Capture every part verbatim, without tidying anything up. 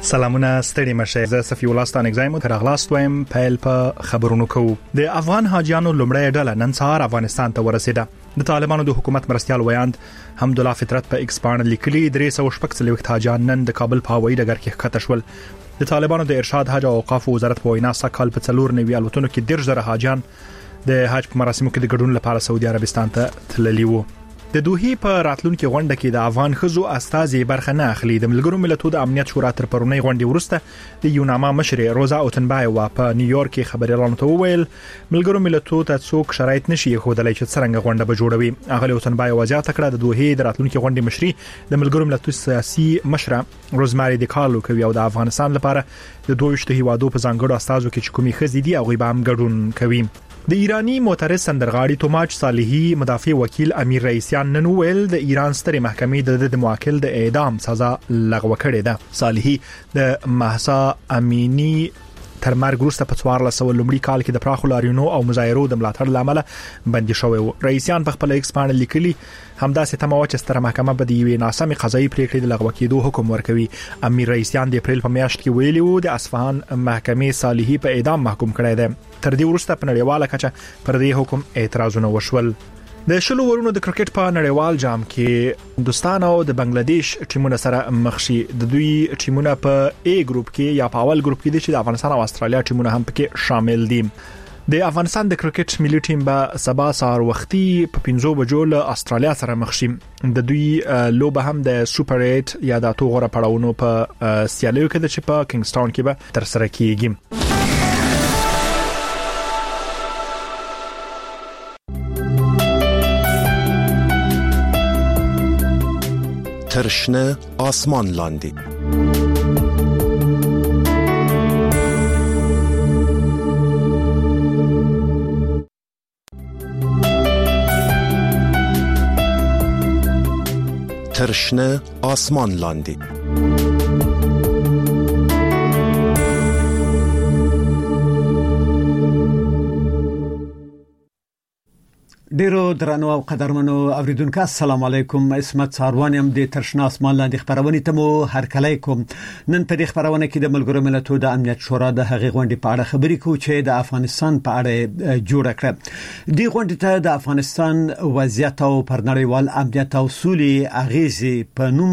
سلامونه ستړي مشه زه صفي الله ستانک زایم تر اغلاست وایم پیل په خبرونو کوو د افغان حاجیانو لومړی ډله نن سهار افغانستان ته ورسېده د طالبانو د حکومت مرستيال ویاند حمدالله فطرت په ایکس باندې لیکلي درې سوه شپږ څلوېښت حاجیان نن د کابل په هوایي ډګر کې ښکته شول د طالبانو د ارشاد حج او اوقاف وزارت په وینا سکهال په څلور نوي الوتنو کې ډېر زره حاجیان د حج په مراسمو کې د ګډون لپاره سعودي عربستان ته تللي وو د دوحې په راتلونکو غونډه کې د افغان خزو استازي برخه نه اخلي د ملګرو ملتونو د امنیت شورا تر پرونی غونډې ورسته د یوناما مشر روزا اوتنبایوا په نیویارک کې خبريالانو ته وویل ملګرو ملتونو ته څوک شرایط نشي خودلای چې څنګه غونډه به جوړوي هغه اوتنبایوا زیاته کړه د دوحې د راتلونکو غونډې مشري د ملګرو ملتونو سیاسي مشره روزماري د کارلو کوي او د افغانستان لپاره د دوه شته هیوادو په ځانګړو استازو کې کومي خزې دي او به هم ګډون کوي د ایرانی معترض سندرغاړي توماج صالحي مدافع وکیل امیر رئیسیان نن ویل د ایران سترې محکمې د معاقل د اعدام سزا لغوه کړې ده صالحي د مهسا امینی تر مرګ وروسته په څوارلس سوه لومړي کال کې د پراخو لاریونو او مظاهرو د ملاتړ لامل بندي شوی و رئیسیان په خپل ایکس باندې لیکلي همداسې تمه و چې ستره محکمه به د یوې ناسمې قضایي پریکړې د لغوه کېدو حکم ورکوي امیر رئیسیان د اپریل په میاشت کې ویلي وو د اصفهان محکمې صالحي په اعدام محکوم کړی دی تر دې وروسته په نړیواله کچه پر دې حکم اعتراضونه وشول د شلو ورونو د کرکټ په نړیوال جام کې هندستان او د بنگلاديش ټیمونه سره مخ شي د دوی ټیمونه په ای ګروپ کې یا په اول ګروپ کې دي چې د افغانستان او استرالیا ټیمونه هم پکې شامل دي د افغانستان د کرکټ ملي ټیم به سبا سهار وختي په پنځو بجو له استرالیا سره مخ شي د دوی لوبه هم د سوپر ایټ یا د اتو غوړه پړاوونو په سیالیو کې د چې په کینګستاون کې به تر سره کیږي ترشنه آسمان لاندی ترشنه آسمان لاندی ډیرو درنو او قدرمنو اوریدونکو السلام علیکم اسمت ساروانیم د ترشنا اسمان لاندې خبرونه ته مو هر کله کوم نن په دې خبرونه کې د ملګرو ملتونو د امنیت شورا د هغې غونډې په اړه خبرې کوو چې د افغانستان په اړه جوړ کړه د غونډې ته د افغانستان وضعیت او پرنړیوال امنیت او سولې اغیزې په نوم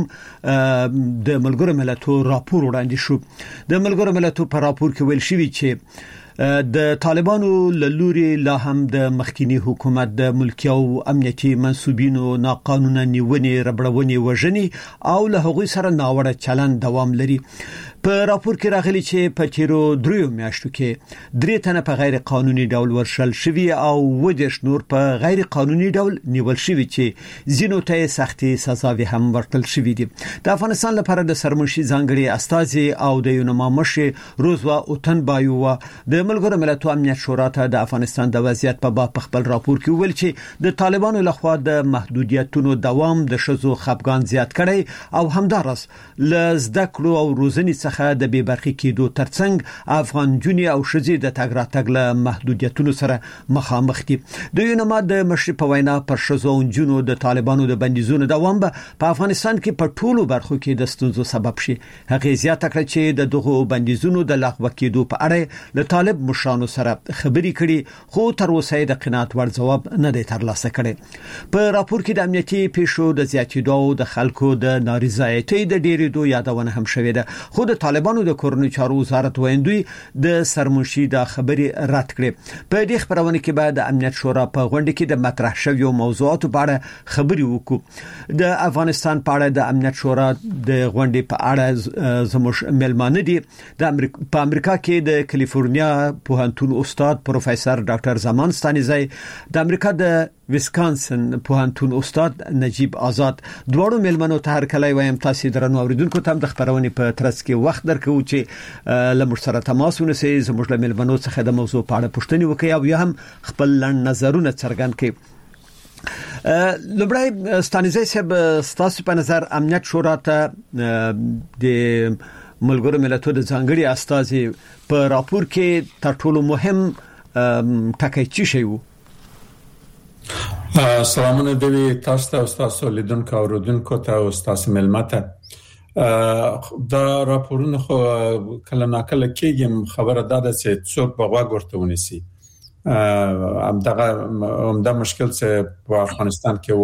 د ملګرو ملتونو راپور وړاندې شو د ملګرو ملتونو په راپور کې ویل شوی چې د طالبانو لوري لا هم د مخکینی حکومت د ملکی او امنیتي منسوبینو ناقانونه نیونې ربړونې وژنې او له هغوی سره ناوړه چلند دوام لري په راپور کې راغلي چې په تیرو دریو میاشتو کې درې تنه په غیر قانوني ډول ورشل شوی او ودېش نور په غیر قانوني ډول نیول شوی چې زینو ته سختي سزاوي هم ورکړل شوی دي د افغانستان لپاره د سرمنشي ځانګړي استازي او د یوناما مشر روزوا اوتنبایوا د ملګرو ملتونو امنیت شورا ته د افغانستان د وضعیت په باب خپل راپور کې ویل چې د طالبانو لخوا د محدودیتونو دوام د شذو خپګان زیات کړي او همدارس ل زده کړو او روزنې څخه د بې برخې کېدو ترڅنګ افغان جونی او شذې د تګ راتګ له محدودیتونو سره مخامخ دي د یوناما د مشر په وینا پر شذو او جونو د طالبانو د بندیزونو دوام په افغانستان کې په ټولو برخو کې د ستونزو سبب شي هغه زیاته کړه چې د دغه بندیزونو د لغوه کېدو په اړه له طالب مشرانو سره خبرې کړي خو تر اوسه د قناعت ور جواب نه دی ترلاسه کړي په راپور کې د امنیتي پیښو د زیاتېدو او د خلکو د نارضایتۍ د ډېرېدو یادونه هم شوې ده خو د طالبانو د کورنۍ چارو وزارت ویندوی د سرمنشي د خبرې رد کړې په دې خبرونه کې بعد د امنیت شورا په غونډه کې د مطرح شویو موضوعاتو په اړه خبرې وکړو د افغانستان په اړه د امنیت شورا د غونډې په اړه زموږ ملمانه دي د امریکا په امریکا کې د کالیفورنیا پوهنتون استاد پروفیسور ډاکټر زمان ستانیزی د امریکا د ویسکانسن پوهنتون استاد نجیب آزاد دواړو ملمنو ته هر کله وایم تاسو درنو اوریدونکو ته د خبرونه په ترڅ کې وخت درکو چې لمر سره تماس ونیسئ زموږ له ملمنو څخه د موضوع په اړه پوښتنه وکړئ او یا هم خپل لړ نظرونه څرګند کړئ لومړی ستانیزی صاحب تاسو په نظر امنیت شورا ته د ملګرو ملتونو د ځانګړي استازي په راپور کې تر ټولو مهم ټکی څه شی وو سلامونه دوی تاسو ته او تاسو لیدونکو او اوریدونکو ته او تاسو ملمته دا راپورونه خو کله ناکله کېږي خبره ده چې څوک په غوږ ورته ونیسي. ام دغه ام د مشکل چې په افغانستان کې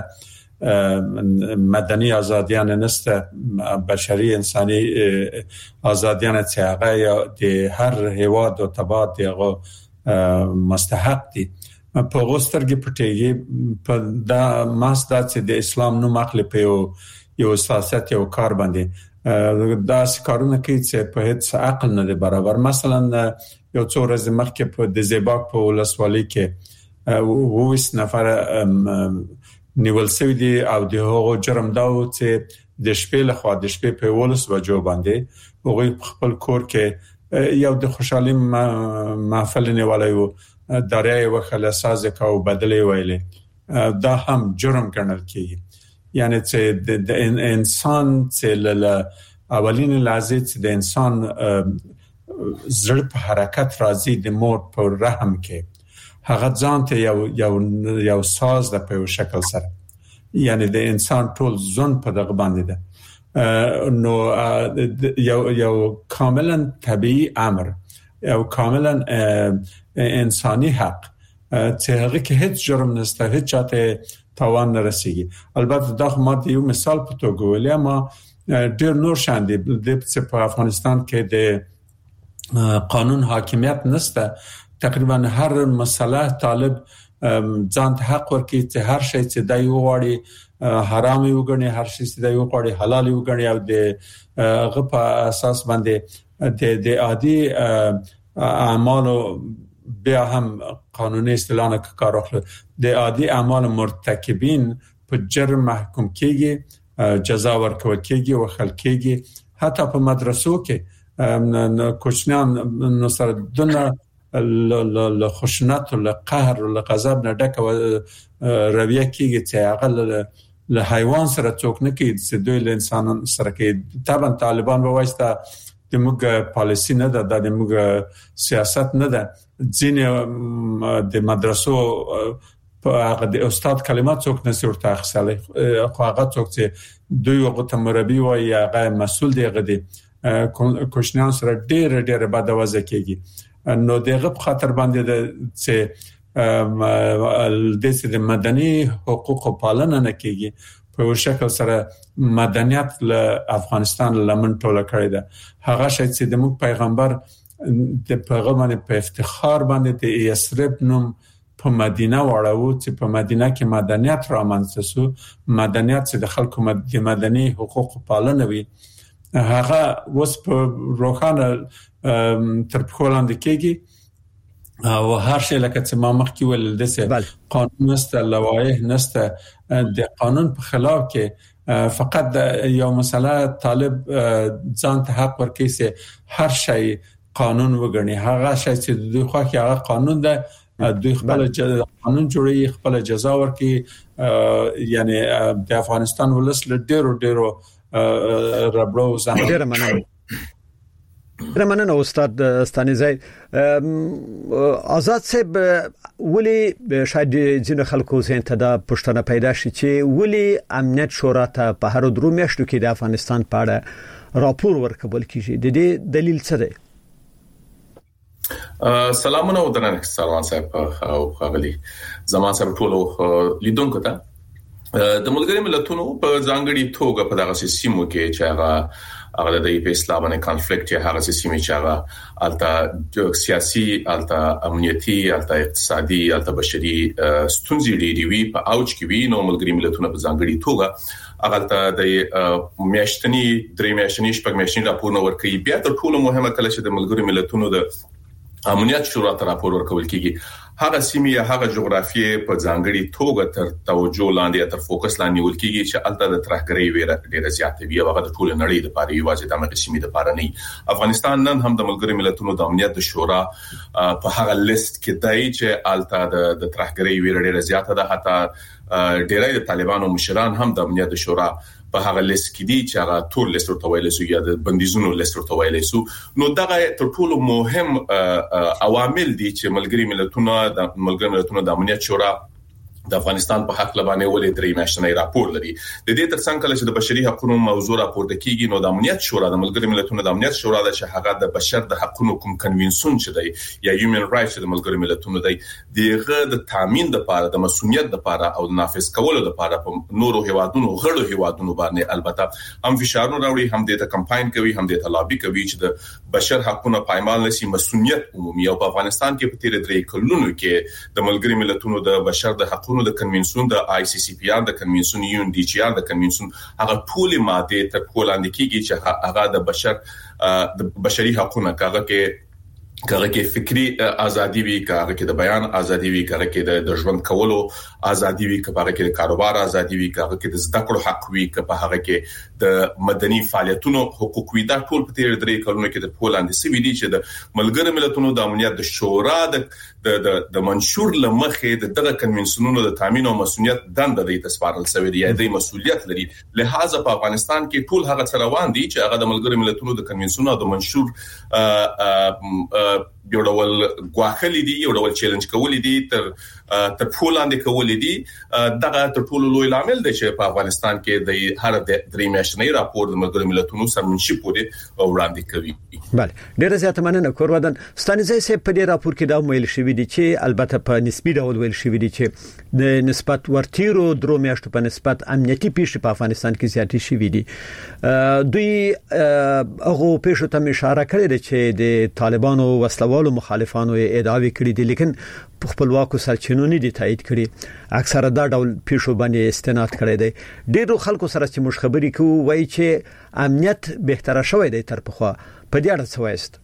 وسته مدني ازادیان نسته، بشري انساني ازادیان چې هغه د هر هیواد او تبعات دغه مستحق دي په غوسترګي پټيږي په دا ماسدا چې د اسلام نوم اخلي په یو یو سیاست یو کار باندې دا کارونه کوي چې په هیڅ عقل نه دی برابر. مثلا یو څو ورځې مخکې په د زیباک په ولسوالۍ کې وویس نفر نیول شوی دی او د هغو جرم دا و چې د شپې له خوا د شپې په ولس بجو باندې هغه خپل کور کې یو د خوشحالي محفل نیولای و درې وخله ساز کاو بدلې ویلې دا هم جرم ګڼل کیږي. یعنی چې د انسان چې له اولین لحظه چې د انسان زړه په حرکت راځي د مور په رحم کې هغه ځان ته یو یو یو ساز د په شکل سره، یعنی د انسان ټول ځون په دغه باندې ده. نو یو یو کاملا طبيعي امر، یو کاملا انساني حق چې هغه کې هیڅ جرم نشته، هیڅ چاته تاوان نه رسیږي. البته دا خو ما یو مثال په توګه ویل، ما ډیر نور شان دي د په افغانستان کې د قانون حاکمیت نشته. تقریبا هر مسله طالب ځان ته حق ورکړي چې هر شی چې دای وغواړي حرام وګڼي، هر شی چې دای وغواړي حلال وګڼي او د هغه په اساس باندې د د عادي اعمالو بیا هم قانوني اصطلاحونه کار اخلي. د عادي اعمال مرتکبین په جرم محکوم کیږي، جزا ورکول کیږي او خل کیږي. حتی په مدرسو کې کوچنیان نو سره دنه ل خشونت او قهر او غضب نه ډکه رویه کیږي چې هغه له حیوان سره څوک نه کوي چې دوی له انسان سره کوي. طبعا طالبان به واسطه د موږ پالیسی نه ده، د موږ سیاست نه ده. ځینې د مدرسو په هغه د استاد کلمات څوک نسی ورته اخیستلی، خو هغه څوک چې دوی هغه ته مربي وایي هغه مسؤل دی، هغه دی کوشنیان سره ډېر ډېر بد وضع کېږي. نو دغه په خاطر باندې چې د مدني حقوق پالنه نه کېږي په شکل سره مدنیت له افغانستان لمن ټوله کړی ده. هغه شی چې د موږ پیغمبر د پیغمبر په افتخار باندې د یثرب نوم په مدینه وړاو چې په مدینه کې مدنیت رامنځته شو، مدنیت چې د خلکو د مدني حقوق پالنه وي، هغه اوس په روښانه تر پخوا لاندې کېږي او هر شی لکه چې ما مخکې ویل دسه قانون نشته، لوایح نشته. د قانون په خلاف کې فقط یو مسله طالب ځان ته حق ورکړي چې هر شی قانون وګڼي، هغه شی چې دوی خو کې هغه قانون ده، دوی خپل قانون جوړي، خپل جزا ورکړي. یعنی د افغانستان ولس له ډیرو ډیرو ربړو ځان ډیر مننه. رمنه استاد ستانیزای آزاد صاحب، ولی شاید ځینې خلکو زین ته دا پښتنه پیدا شي چې ولی امنیت شورا ته په هر درو میاشتو کې د افغانستان په اړه راپور ورکول کیږي، د دې دلیل څه دی؟ سلامونه او درنښت سلام صاحب او خغلی زمان صاحب ټولو لیدونکو ته. د ملګری ملتونو په ځانګړي توګه په دغه سیمو کې چې هغه هغه د په اسلام باندې کنفلیکټ یا هغه سیمې چې هغه الته سیاسي، الته امنیتي، الته اقتصادي، الته بشري ستونزې ډېرې وي په اوج کې وي. نو ملګری ملتونو په ځانګړي توګه هغه ته د میاشتنی درې میاشتنی شپږ میاشتنی راپور ورکوي. بیا تر ټولو مهمه کله چې د ملګری ملتونو د امنیت شورا ته راپور ورکول کیږي، هغه سیمه یا هغه جغرافیه په ځانګړي توګه تر توجه لاندې تر فوکس لاندې ول کیږي چې الته د ترهګرۍ ویره ډیره زیاته وي او هغه د ټول نړۍ لپاره یوازې د امریکا سیمې لپاره نه. افغانستان نن هم د ملګری ملتونو د امنیت شورا په هغه لیست کې دی چې الته د ترهګرۍ ویره ډیره زیاته ده. حتی ډیری د طالبانو مشران هم د امنیت شورا په هغه لیست کې دي چې هغه ټول لیست ورته ویل شو یا د بندیزونو لیست ورته ویل شو. نو دغه تر ټولو مهم عوامل دي چې ملګری ملتونو د ملګری ملتونو د امنیت شورا د افغانستان په حق لبانې ولې درې میاشتنی راپور لري. د دې ترڅنګ کله چې د بشري حقوقو موضوع راپورته کیږي نو د امنیت شورا د ملګرو ملتونو د امنیت شورا د شهغه د بشر د حقوقو کوم کنونسیون چې دی یا هیومن رائټس د ملګرو ملتونو دی دغه د تامین د لپاره د مسؤلیت د لپاره او د نافذ کولو لپاره په نورو هیوادونو غړو هیوادونو باندې البته هم فشارونه راوړي، هم د کمپاین کوي، هم د لابي کوي چې د بشر حقوقو پایمال نشي مسؤلیت عمومي. او په افغانستان کې په تیر درې کلونو کې د ملګرو ملتونو د بشر د حقوقو د کنونسیون د آی سی سی پی آر د کنونسیون یو ان ډي جی آر د کنونسیون هغه ټول ماده تر کولاند کېږي چې هغه د بشر د بشري حقوقو هغه کې کله کې فکری ازادي وي، کله کې د بیان ازادي وي، کله کې د ژوند کولو ازادي وي، کله کې د کاروبار ازادي وي، کله کې د زده کړو حق وي، کله هغه کې د مدني فعالیتونو حقوق وي. دا ټول په تیر درې کلونو کې د پولاند سی وی ډي چې د ملګرو ملتونو د امنیت د شورا د د د منشور لمخې د دغه کنونسیونونو د تامین او مسؤلیت دنده د تسپارل سوي دی، د مسؤلیت لري. لہذا په افغانستان کې ټول هغه څه روان دي چې هغه د ملګرو ملتونو د کنونسیون او د منشور یو ډول غواخلي دي، یو ډول چیلنج کولی دي، تر تر پولاند کولی دي. دغه تر ټولو لوی عامل دی چې په افغانستان کې د هر د درې میاشتنی راپور د ملګرو ملتونو سرمنشي پورې وړاندې کوي. بله، ډیره زیاته مننه کورودن. ستانیزه سه په دې راپور کې دا ویل شوی دی چې البته په نسبی ډول ویل شوی دی چې د نسبت ورتیرو درو میاشتو په نسبت امنیتي پیښې په افغانستان کې زیاتې شوې دي. دوی هغه پیښو ته اشاره کړې ده چې د طالبانو وسلوالو مخالفانو ادعاوې کړې دي، لیکن په خپلواکو سرچینو نه دي تایید کړي. اکثره دا ډول پیښو باندې استناد کړي دي. ډیرو خلکو سره چې مش خبري کوي وایي چې امنیت بهتره شوی دی تر پخوا. په دې اړه څه وایست؟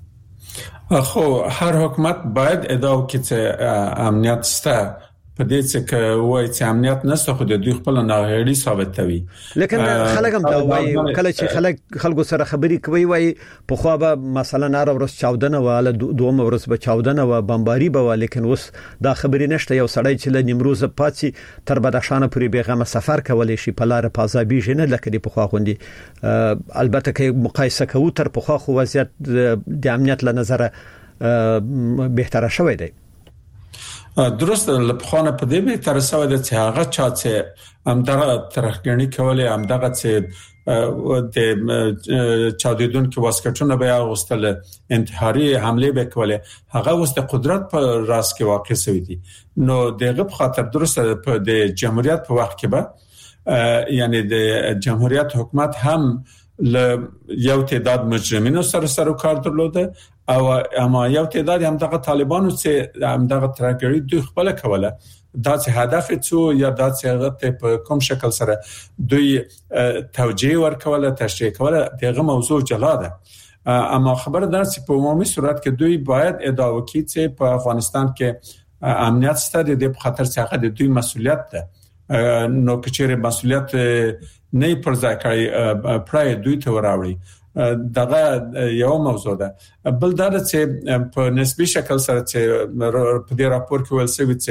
خو هر حکومت باید ادعا وکړي چې امنیت شته. په دې چې وایي چې امنیت نشته خو د دوی خپل ناغېړي ثابتوي. لیکن خلک هم دا وایي کله چې خلک خلکو سره خبري کوي وایي په خو به مثلا نار ورځ چاودنه واله دوه ورځ به چاودنه و بمباري به، لیکن اوس دا خبري نشته. یو سړی چې له نیمروز پاتې تر بدخشان پورې بیغمه سفر کولای شي په لار پازابي جنه لکه د پخوا غوندي. البته کې مقایسه کوو تر پخوا خو وضعیت د امنیت له نظر بهتره شوی دی. درست لپخانه په دې به تر سوه د چې هغه چا چې همدغه ترخګنی کولې همدغه چې د چاودیدون کې واسکټونه بیا غوستل انتحاري حمله به کولې هغه اوس د قدرت په راس کې واقع شوی دي. نو دغه په خاطر درست په د جمهوریت په وخت کې به یعنی د جمهوریت حکومت هم ل یو تعداد مجرمینو سره سره کار درلوده او اما یو تعداد هم دغه طالبانو چې هم دغه ترګری دوی خپل کوله. دا چې هدف څو یا دا چې هغه په کوم شکل سره دوی توجیه ورکوله تشریح کوله دغه موضوع جلا ده. اما خبر ده چې په عمومي صورت کې دوی باید ادعا وکړي چې په افغانستان کې امنیت ستاسو د خطر څخه د دوی مسؤلیت ده. نو کچېره مسؤلیت نه پر ځای کوي پرای دوی ته وراوړي. دغه یو موضوع ده. بل دا چې په نسبی شکل سره چې په دې راپور کې ول سوي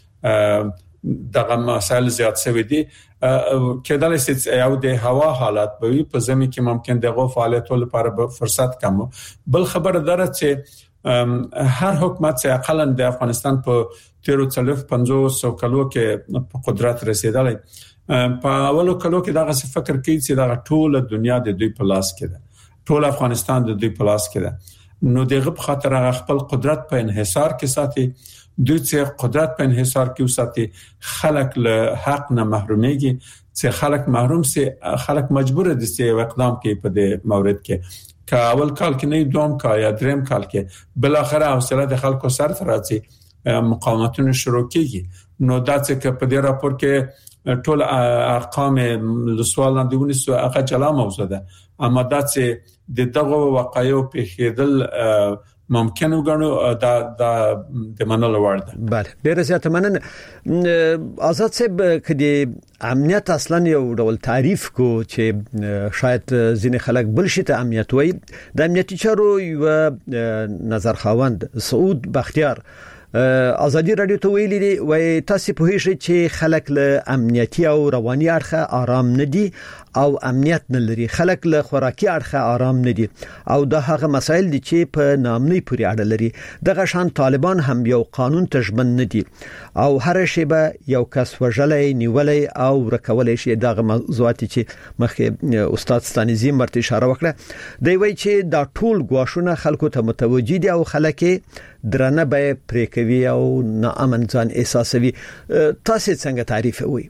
چې دغه مسائل زیات سوي دي کېدل چې یو د هوا حالت به په زمي کې ممکن دغه فعالیتونو لپاره فرصت کم. بل خبر ده چې هر حکومت چې اقلا د افغانستان په تیرو څلور پنځوس کلو کې په قدرت رسیدلی په اولو کلو کې دغه څه فکر کوي چې دغه ټول دنیا د دوی په لاس کې ده، ټول افغانستان د دوی په لاس کې ده. نو دغه په خاطر هغه خپل قدرت په انحصار کې ساتي. دوی چې قدرت په انحصار کې وساتي خلک له حق نه محروميږي. چې خلک محروم سي خلک مجبور دي چې اقدام کوي په دې مورد کې. که اول کال کې نه دوم کا یا دریم کال کې بل اخره حوصله د خلکو سره راځي مقاومتونه شروع کیږي. نو دا چې په دې راپور کې ټول ارقام د سوال نه دیونه سو هغه جلا موضوع ده. اما دا چې د دغه واقعیو په خېدل ممکن وګڼو دا د منلو وړ ده. بله، ډیره زیاته مننه. آزاد صاحب کدي امنیت اصلا یو ډول تعریف کو چې شاید ځینې خلک بل شي ته امنیت وایي. د امنیتي چارو یو نظر خواند سعود بختیار ازادي رادیو ته ویلي دی وای تاسو په هیڅ چې خلک له امنیتي او رواني اړخه آرام نه دي او امنیت نه لري، خلک له خوراکي اړخه آرام نه دي او دا هغه مسایل دي چې په نامنۍ پورې اړه لري. دغه شان طالبان هم یو قانون تجمن نه دي او هر شی به یو کس وژلې نیولې او رکولې شي. دغه موضوعات چې مخکې استاد ستانیزی مرته اشاره وکړه دی وای چې دا ټول غواښونه خلکو ته متوجي دي او خلک درنه به پریکوي او ناامن ځان احساسوي. تاسو څنګه تعریف وي؟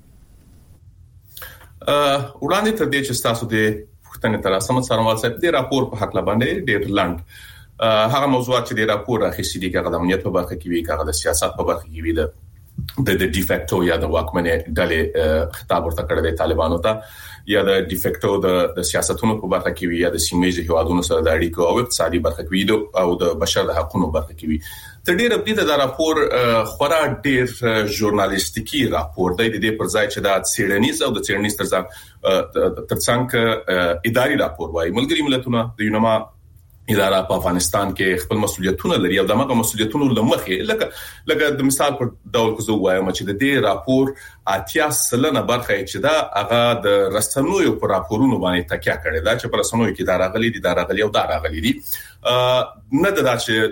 ا وړاندې تر دې چې تاسو د پښتنې تر اسمت سرمال صاحب د راپور په حق لباندې ډېر لاند هغه موضوعات چې د راپور راخېستي دي هغه د امنیت په برخه کې وی هغه د سیاست په برخه کې وی د د ډیفیکټو یا د واکمنې ډلې خطاب ورته کړی دی طالبانو ته، یا د ډیفیکټو د سیاستونو په برخه کې وی یا د سیمایي هیوادونو سره د اړیکو او اقتصادي برخه کې وی او د بشر د حقوقو برخه کې وی. تر ډیره په دې د راپور خورا ډیر ژورنالیستیکي راپور دی د دې پر ځای چې د سیډنیز او د سیډنیز ترڅنګ ترڅنګ اداري راپور وایي. ملګری ملتونه د یونما اداره په افغانستان کې خپل مسولیتونه لري او دغه مسولیتونو لمخې لکه لکه د مثال پر ډول کو زه وایم چې د دې راپور اتیا سلنه برخه چې دا هغه د رسنوي پر راپورونو باندې تکیه کړي دا چې پر رسنوي کې دا راغلي دي دا راغلي او دا راغلي دي نه دا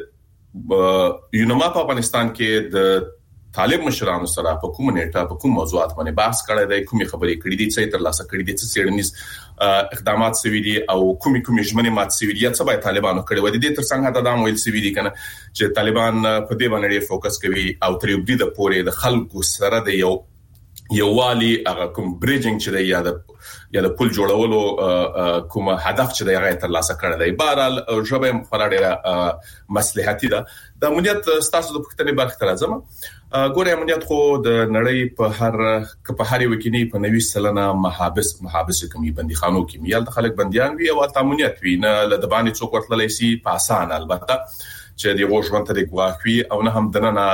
چې یونما په افغانستان کې د طالب مشرانو سره په کوم نیټه په کوم موضوعات باندې بحث کړی دی، کومې خبرې کړې دي چې تر لاسه کړې دي، څه سیډنیز اقدامات سوي دي او کومې کومې ژمنې مات سوي دي یا څه به طالبانو کړی و دي. تر څنګه دا مویل سوي دي کنه چې طالبان په دې باندې فوکس کوي او تر یو دي د پورې د خلکو سره د یو یووالي هغه کوم بریجینګ چې دی یا د یا د پل جوړولو کوم هدف چې دی هغه تر لاسه کړی دی. بهرحال ژبه مخالفه مصلحتي ده. د امنیت ستاسو د پښتنې برخه تر ازمه ګوره امنیت خو د نړۍ په هر په هر یو کې نه په نوي سلنه محابس محابس کومي بنديخانو کې میال د خلک بنديان وي او امنیت وي نه ل دبانې څوک ورتللی سي په اسان البته چې دی ژوند ته د ګواخوي او نه هم دنه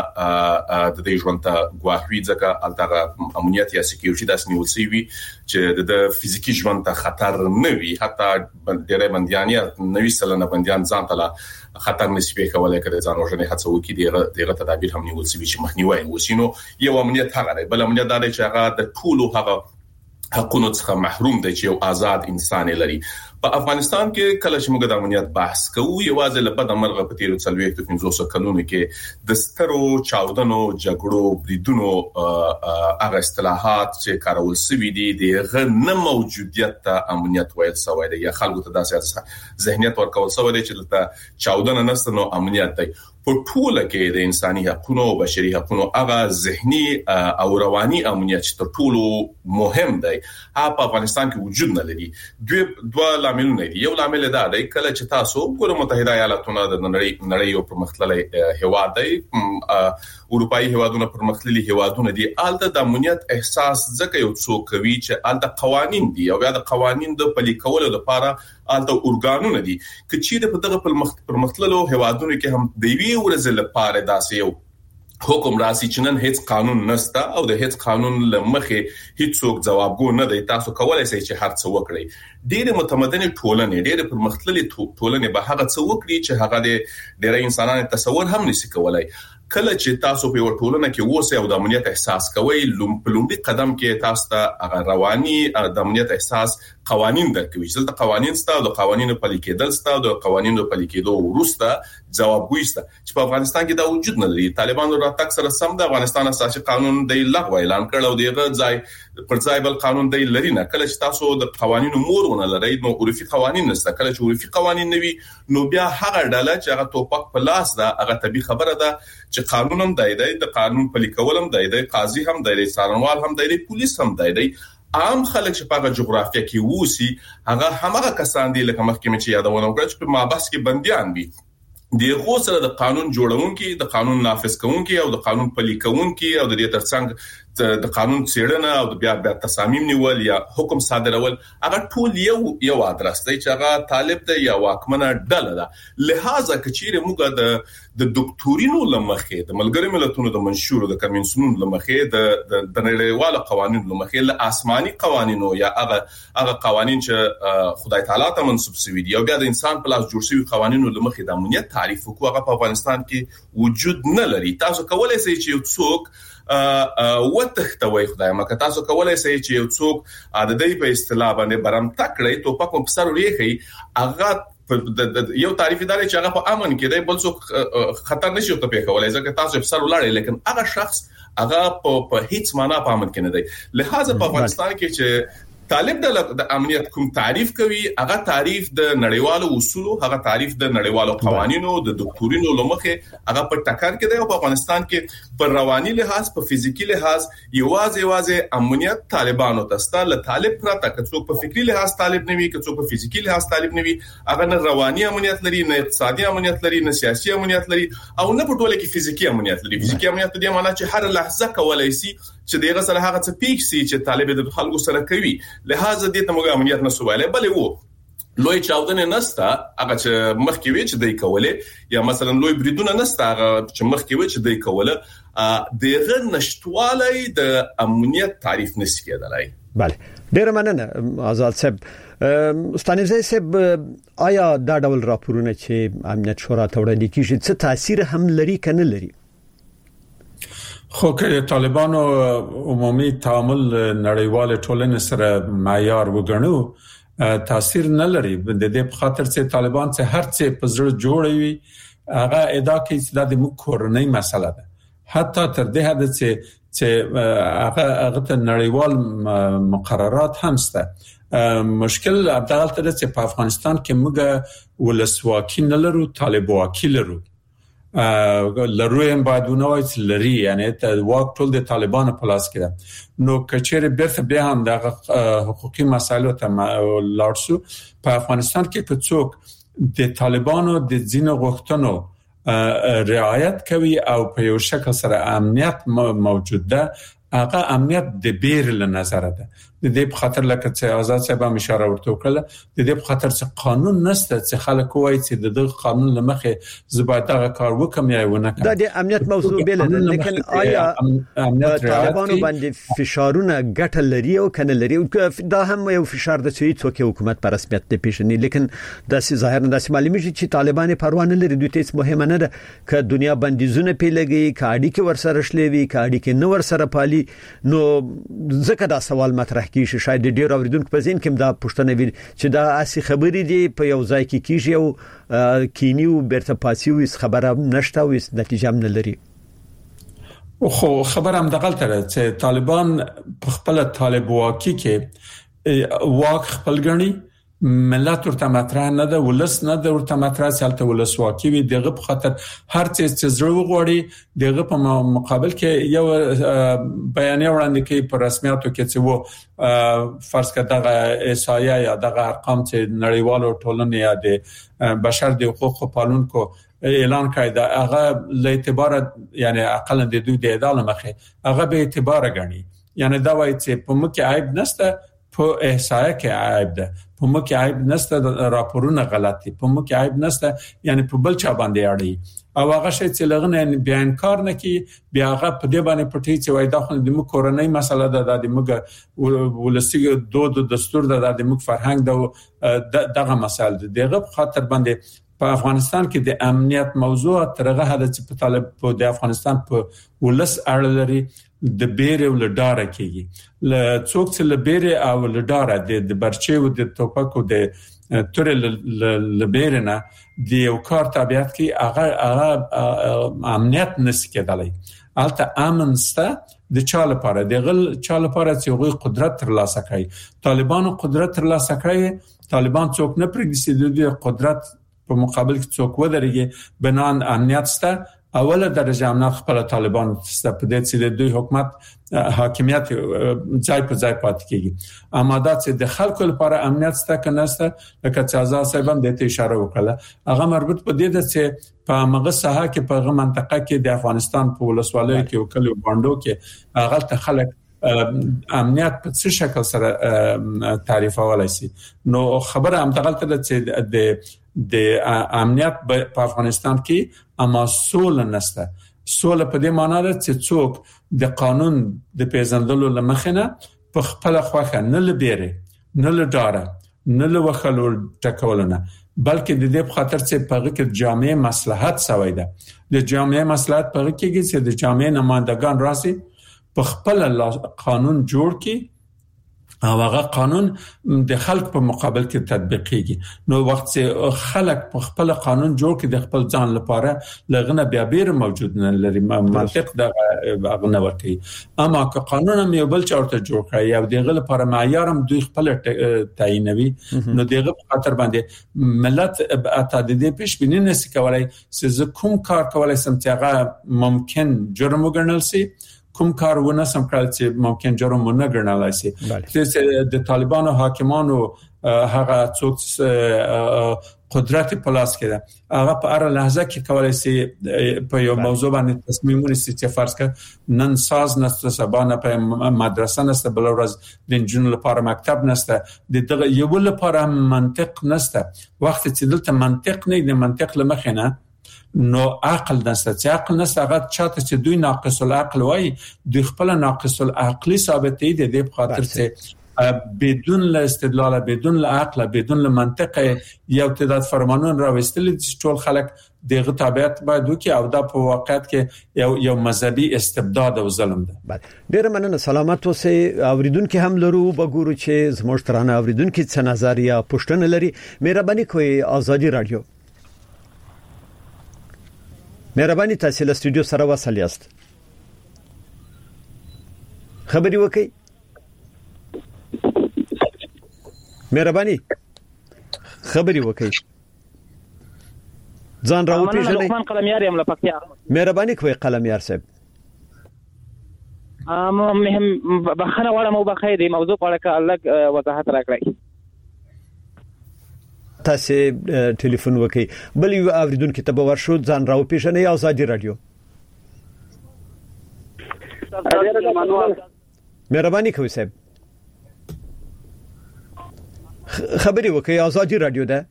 د دې ژوند ته ګواخوي ځکه الته امنیت یا سکیورټي داس نیول سی وي چې د فزیکی ژوند ته خطر نه وي. حتی ډېر بنديان یا نوي سلنه بنديان ځان ته خطر نسبي کولای کړي ځان وژنې هڅه وکړي دغه دغه تدابیر هم نیول سي چې مخنیوي وسینو یو امنیت هغه دی بل امنیت دا چې هغه د ټولو هغه حقونو څخه محروم دی چې یو آزاد انسان لري. په افغانستان کې کله چې موږ د امنیت بحث کوو یوازې لپاره د مرغه په تیرو څلويختو پنځوسو کلونو کې د سترو چاودنو جګړو بریدونو هغه اصطلاحات چې کارول سوي دي دغه نه موجودیت ته امنیت ویل سوی دی یا خلکو ته داسې ذهنیت ورکول سوی دی چې د چاودنه نشته نو امنیت دی. په ټوله کې د انساني حقوقو او بشري حقوقو هغه ذهني او رواني امنیت چې ټولو مهم دی په افغانستان کې وجود نه لري. دوه دوه لاملونه دي. یو لامل دا دی کله چې تاسو ګوره متحده ایالاتونه د نړۍ نړۍ یو پرمختللی هیواد دی، اروپאי هیوادونه پرمختللي هیوادونه دي، الته د امنیت احساس ځکه یو څوک کوي چې الته قوانين دي او بیا د قوانين د پلي کولو لپاره الته اورګانونه دي. کچې د په دغه پرمختللو هیوادونو کې هم د وی ورزل لپاره داسې یو حکم راسي چې نن هیڅ قانون نشته او د هیڅ قانون لمخې هیڅوک جوابګو نه دی، تاسو کولای شئ چې هر څه وکړئ. ډېر متمدن ټولنې ډېر پرمختللي ټولنې به هغه څه وکړي چې هغه د ډېر انسانانو تصور هم نشي کولای. کله چې تاسو په یو ټولنه کې اوسئ او د امنیت احساس کوئ لومړی قدم کې تاسو ته هغه رواني د امنیت احساس قوانين درکوي چې د قوانين ستاسو د قوانینو پلي کېدل ستاسو د قوانینو پلي کېدو وروسته جوابګوي ستاسو چې په افغانستان کې دا وجود نه لري. طالبانو راتګ سره سم د افغانستان اساسي قانون د لغوه اعلان کړ او دغه ځای پر ځای بل قانون دی لري نه. کله چې تاسو د قوانینو مورونه لرئ نو عرفي قوانين نشته. کله چې عرفي قوانين نوي نو بیا هغه ډله چې هغه توپک په لاس ده هغه طبي خبره ده چې قانون هم دی دی د قانون پلي کول هم دی دی قاضي هم دی دی څارنوال هم دی دی پولیس هم دی دی عام خلک چې په جغرافیه کې ووسی هغه همغه کسان دي لکه مخکې چې یادونه وکړه چې په مابس کې بنديان دي. د غوسره د قانون جوړونکي د قانون نافذ کوونکي او د قانون پلي کوونکي او د دې ترڅنګ د قانون څېړنه او د بیا بیا تصامیم نیول یا حکم صادرول هغه ټول یو یو ادرس دی چې هغه طالب دی یا واکمنه ډله ده لہذا کچېره موږ د د ډاکټورینو لمخې د ملګری ملتونو د منشور د کنونسیونونو لمخې د د نړیوال قوانینو لمخې له آسماني قوانینو یا هغه هغه قوانین چې خدای تعالی ته منسوب شوي دي او بیا د انسان په لاس جوړ شوی قوانینو لمخې د امنیت تعریف وکړو هغه په افغانستان کې وجود نه لري. تاسو کولای شئ چې یو څوک وتښتوي خدای مکه تاسو کولای شئ چې یو څوک د دې په اصطلاح باندې برم تکړی ټوپک په سر وریخي هغه یو تعریف دی چې هغه په امن کې دی بل څوک خطر نشي ته پیښولای ځکه تاسو په سر ولاړی لیکن هغه شخص هغه په هیڅ معنا په امن کې نه دی. لہذا په افغانستان کې چې طالب د امنیت کوم تعریف کوي هغه تعریف د نړیوالو اصولو هغه تعریف د نړیوالو قوانینو د ډاکټورینو لمخې هغه په ټکر کې دی او په افغانستان کې پر رواني لحاظ په فزیکی لحاظ یوازې یوازې امنیت طالبانو تاسو له طالب پرته که څوک په فکری لحاظ طالب نه وي که څوک په فزیکی لحاظ طالب نه وي هغه نه رواني امنیت لري نه اقتصادي امنیت لري نه سیاسي امنیت لري او نه په ټوله کې فزیکی امنیت لري. فزیکی امنیت د دې معنی چې هر لحظه کولای شي چې دغه سره هغه څه پیښ شي چې طالب د خلکو سره کوي لہذا دې ته موږ امنیت نه سوالای بلې وو لوی چاودنه نستا هغه چې مخکې وی چې دای کوله یا مثلا لوی بریدونه نستا هغه چې مخکې وی چې دای کوله دغه نشټوالای د امنیت تعریف نشي کېدلای. بله ډیر مننه آزاد صاحب. استانیزه صاحب آیا دا ډول راپورونه چې امنیت شورا ته وړاندې کیږي څه تاثیر هم لري کنه لري؟ خو که طالبانو عمومي تعامل نړیوال ټولنې سره معیار وګڼو تاثیر نه لري. د دې په خاطر چې طالبان چې هر څه په زړه جوړوي هغه ادعا کوي چې د موږ کورنۍ مسله ده حتی تر دې حد چې چې هغه هغه ته نړیوال مقررات هم شته. مشکل ابدال تر چې په افغانستان کې موږ ولسواکي نه لرو طالب واکي لرو لرویم باید ونوایت لري یعنی ته واک ټول د طالبانو په لاس کې ده. نو کچېره بیرته بیا هم د حقوقي مسایلو ته لاړ شو په افغانستان کې که څوک د طالبانو د ځینو غوښتنو رعایت کوي او په یو شکل سره امنیت موجود ده هغه امنیت د بیر له نظر ده. د دې په خاطر لکه چې آزاد صاحب هم اشاره ورته وکړه د دې په خاطر چې قانون نشته چې خلک وایي چې د قانون لمخې زباید دغه کار وکم یا ونه کړم. دا د امنیت موضوع بیل ده لیکن آیا طالبانو باندې فشارونه ګټه لري او کنه لري دا هم یو فشار د چې څوک حکومت پر رسمیت نه پیژني لیکن د سي ظاهر نه د معلومي چې طالبان پروا نه لري دوی ته مهمه نه ده ک دنیا بندیزونه پیلګي کاډي کې ورسره شلوي کاډي کې نو ورسره پالي نو ځکه دا سوال مطرح کیږي شاید ډیر اوریدونکو په ځین کې دا پوښتنه وي چې دا اسی خبرې دي په یو ځای کې کیږي او کینیو بیرته پاسیو هیڅ خبره نشته او هیڅ نتیجه هم نه لري. خو خبر هم دغه تر چې طالبان په خپل طالب واکي کې واک خپل غني ملت ورته مطرح نه ده ولس نه ده ورته مطرح سالته ولس واکي وي دغه په خاطر هر څه چې زړه وغوړي دغه په مقابل کې یو بیانیه وړاندې کوي په رسمیاتو کې چې وو فرض کړه دغه احصایه یا دغه ارقام چې نړیوالو ټولنې یا د بشر د حقوقو پالونکو اعلان کړی دا هغه له اعتبار یعنی اقل د دوی د عدالت مخه هغه به اعتبار غني یعنی دا وایي چې په مکه عیب نشته په احصایه کې عیب ده په مکه عیب نشته راپورونه غلط دي په مکه عیب نشته یعنی په بل چا باندې اړي او هغه شی چې لغنه بیان کار نه کی بیا هغه په دې باندې پټي چې وای دا خو د مو کورنۍ مسله ده د موږ ولسی دود دستور ده د موږ فرهنګ ده دغه مسله دغه خاطر باندې په افغانستان کې د امنیت موضوع ترغه حد چې په طالب په د افغانستان په ولس اړه لري د بیره او لډاره کېږي ل څوک چې لبیره او لډاره د برچي او د توپکو د تر لبیره نه د یو کار تابعیت کې هغه هغه امنیت نس کېدلی البته امنسته د چا لپاره د غل چا لپاره چې غوي قدرت تر لاسه کوي طالبانو قدرت تر لاسه کوي طالبان څوک نه پرېږدي د قدرت په مقابل کې څوک ودرېږي بنان امنیت سته اوله درجه امنیت خپل طالبان ست په دې چې د دوی حکومت حاکمیت ځای په ځای پاتې کیږي اما دا چې د خلکو لپاره امنیت ست کنهسته لکه چې آزاد صاحب هم د ته اشاره وکړه هغه مربوط په دې ده چې په مغه ساحه کې په هغه منطقه کې د افغانستان په ولسوالۍ کې او کلیو باندو کې هغه ته خلک امنیت په څه شکل سره تعریفولای شي نو خبره هم دغلت ده چې د د امنیت په افغانستان کې اما سول نشته سول په دې معنی ده چې څوک د قانون د پیژندلو لمخنه په خپل خوخه نه لبيره نه لډاره نه لوخلو ټکولنه بلکې د دې په خاطر چې په کې جامع مصلحت سوي ده د جامع مصلحت په کې چې د جامع نمائندگان راسي په خپل قانون جوړ کی او هغه قانون د خلک په مقابل کې تطبیقيږي نو وخت چې خلک په خپل قانون جوړ کې د خپل ځان لپاره لغنه بیا بیر موجود نه لري منطق د غنه ورتي اما که قانون هم یو بل چارته جوړ کړي او دغه لپاره معیار هم دوی خپل تعینوي نو دغه په خاطر باندې ملت اتعدادي پیش بینی نشي کولای چې کوم کار کولای سم چې هغه ممکن جرم وګڼل شي کوم کارونه سم کړل چې ممکن جرم نه ګڼلای شي چې د طالبانو حاکمانو هغه څوک قدرت په لاس کې ده هغه په هر لحظه کې کولای شي په یو موضوع باندې تصمیم ونیسي چې فرض کړه نن ساز نسته سبا نه په مدرسه نسته بل ورځ د جنونو لپاره مکتب نسته دغه یو بل لپاره منطق نسته وخت چې دلته منطق نه د منطق لمخنه نو عقل نسته چې عقل نسته هغه چاته چې دوی ناقص العقل وای دوی خپل ناقص العقلی ثابتې دي د خاطر چې بدون له استدلال بدون له عقل بدون له منطق یو تعداد فرمانون راوستل چې ټول خلک دغه تابعیت باید وکي او دا په واقعیت کې یو یو مذهبي استبداد او ظلم ده ډیر مننه سلامت اوسئ اوریدونکو هم لرو وګورو چې زموږ ترانه اوریدونکو څه نظر یا پوښتنه لري مهرباني کوئ ازادي رادیو مهرباني تاسو له استودیو سره وصل یاست خبري وکي مهرباني خبري وکي ځان راو پیژنئ لقمان قلمیار یم لپکتیا مهرباني کوئ قلمیار صاحب ام مهم بخنه وړه مو بخې دی موضوع په اړه الګ وضاحت راکړئ تاسو ټلیفون وکي بل یو اوریدونکو ته به ورشو ځان راو پیژنئ ازادي رادیو مهرباني کوئ صاحب خبري وکي ازادي رادیو ده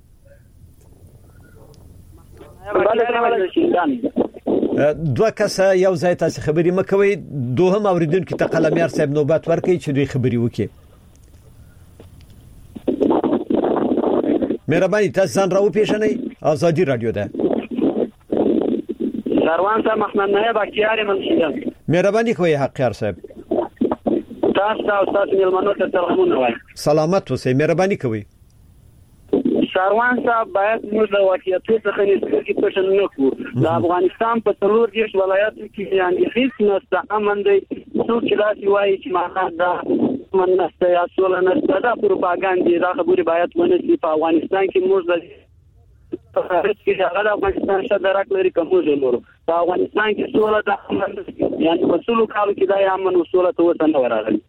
دوه کسه یو ځای تاسو خبري مکوي دوهم اوریدونکو ته قلمیار صاحب نوبت ورکړي چې دوی خبري وکي مهرباني تاسو ځان راو پیژنئ ازادي رادیو ده سروان صاحب محمد نایب اختیار منشیدم مهرباني کوئ حقیار صاحب تاسو او تاسو ملمنو ته سلامونه وایم سلامت اوسئ مهرباني کوئ سروان صاحب باید موږ د واقعیتونو څخه نسبت پېژن نه کړو د افغانستان په څلور دیش ولایاتو کې یعنی هیڅ نسته امن دی څوک چې داسې وایي چې ما دا من نسته یا سوله نسته دا پروپاګاندا دا خبرې باید ونه شي په افغانستان کې موږ د هیڅ کې هغه د افغانستان شدرک لري کوم ځلورو په افغانستان کې سوله د امن یعنی په څلو کالو کې دا امن او سوله ته وسنه ورغلي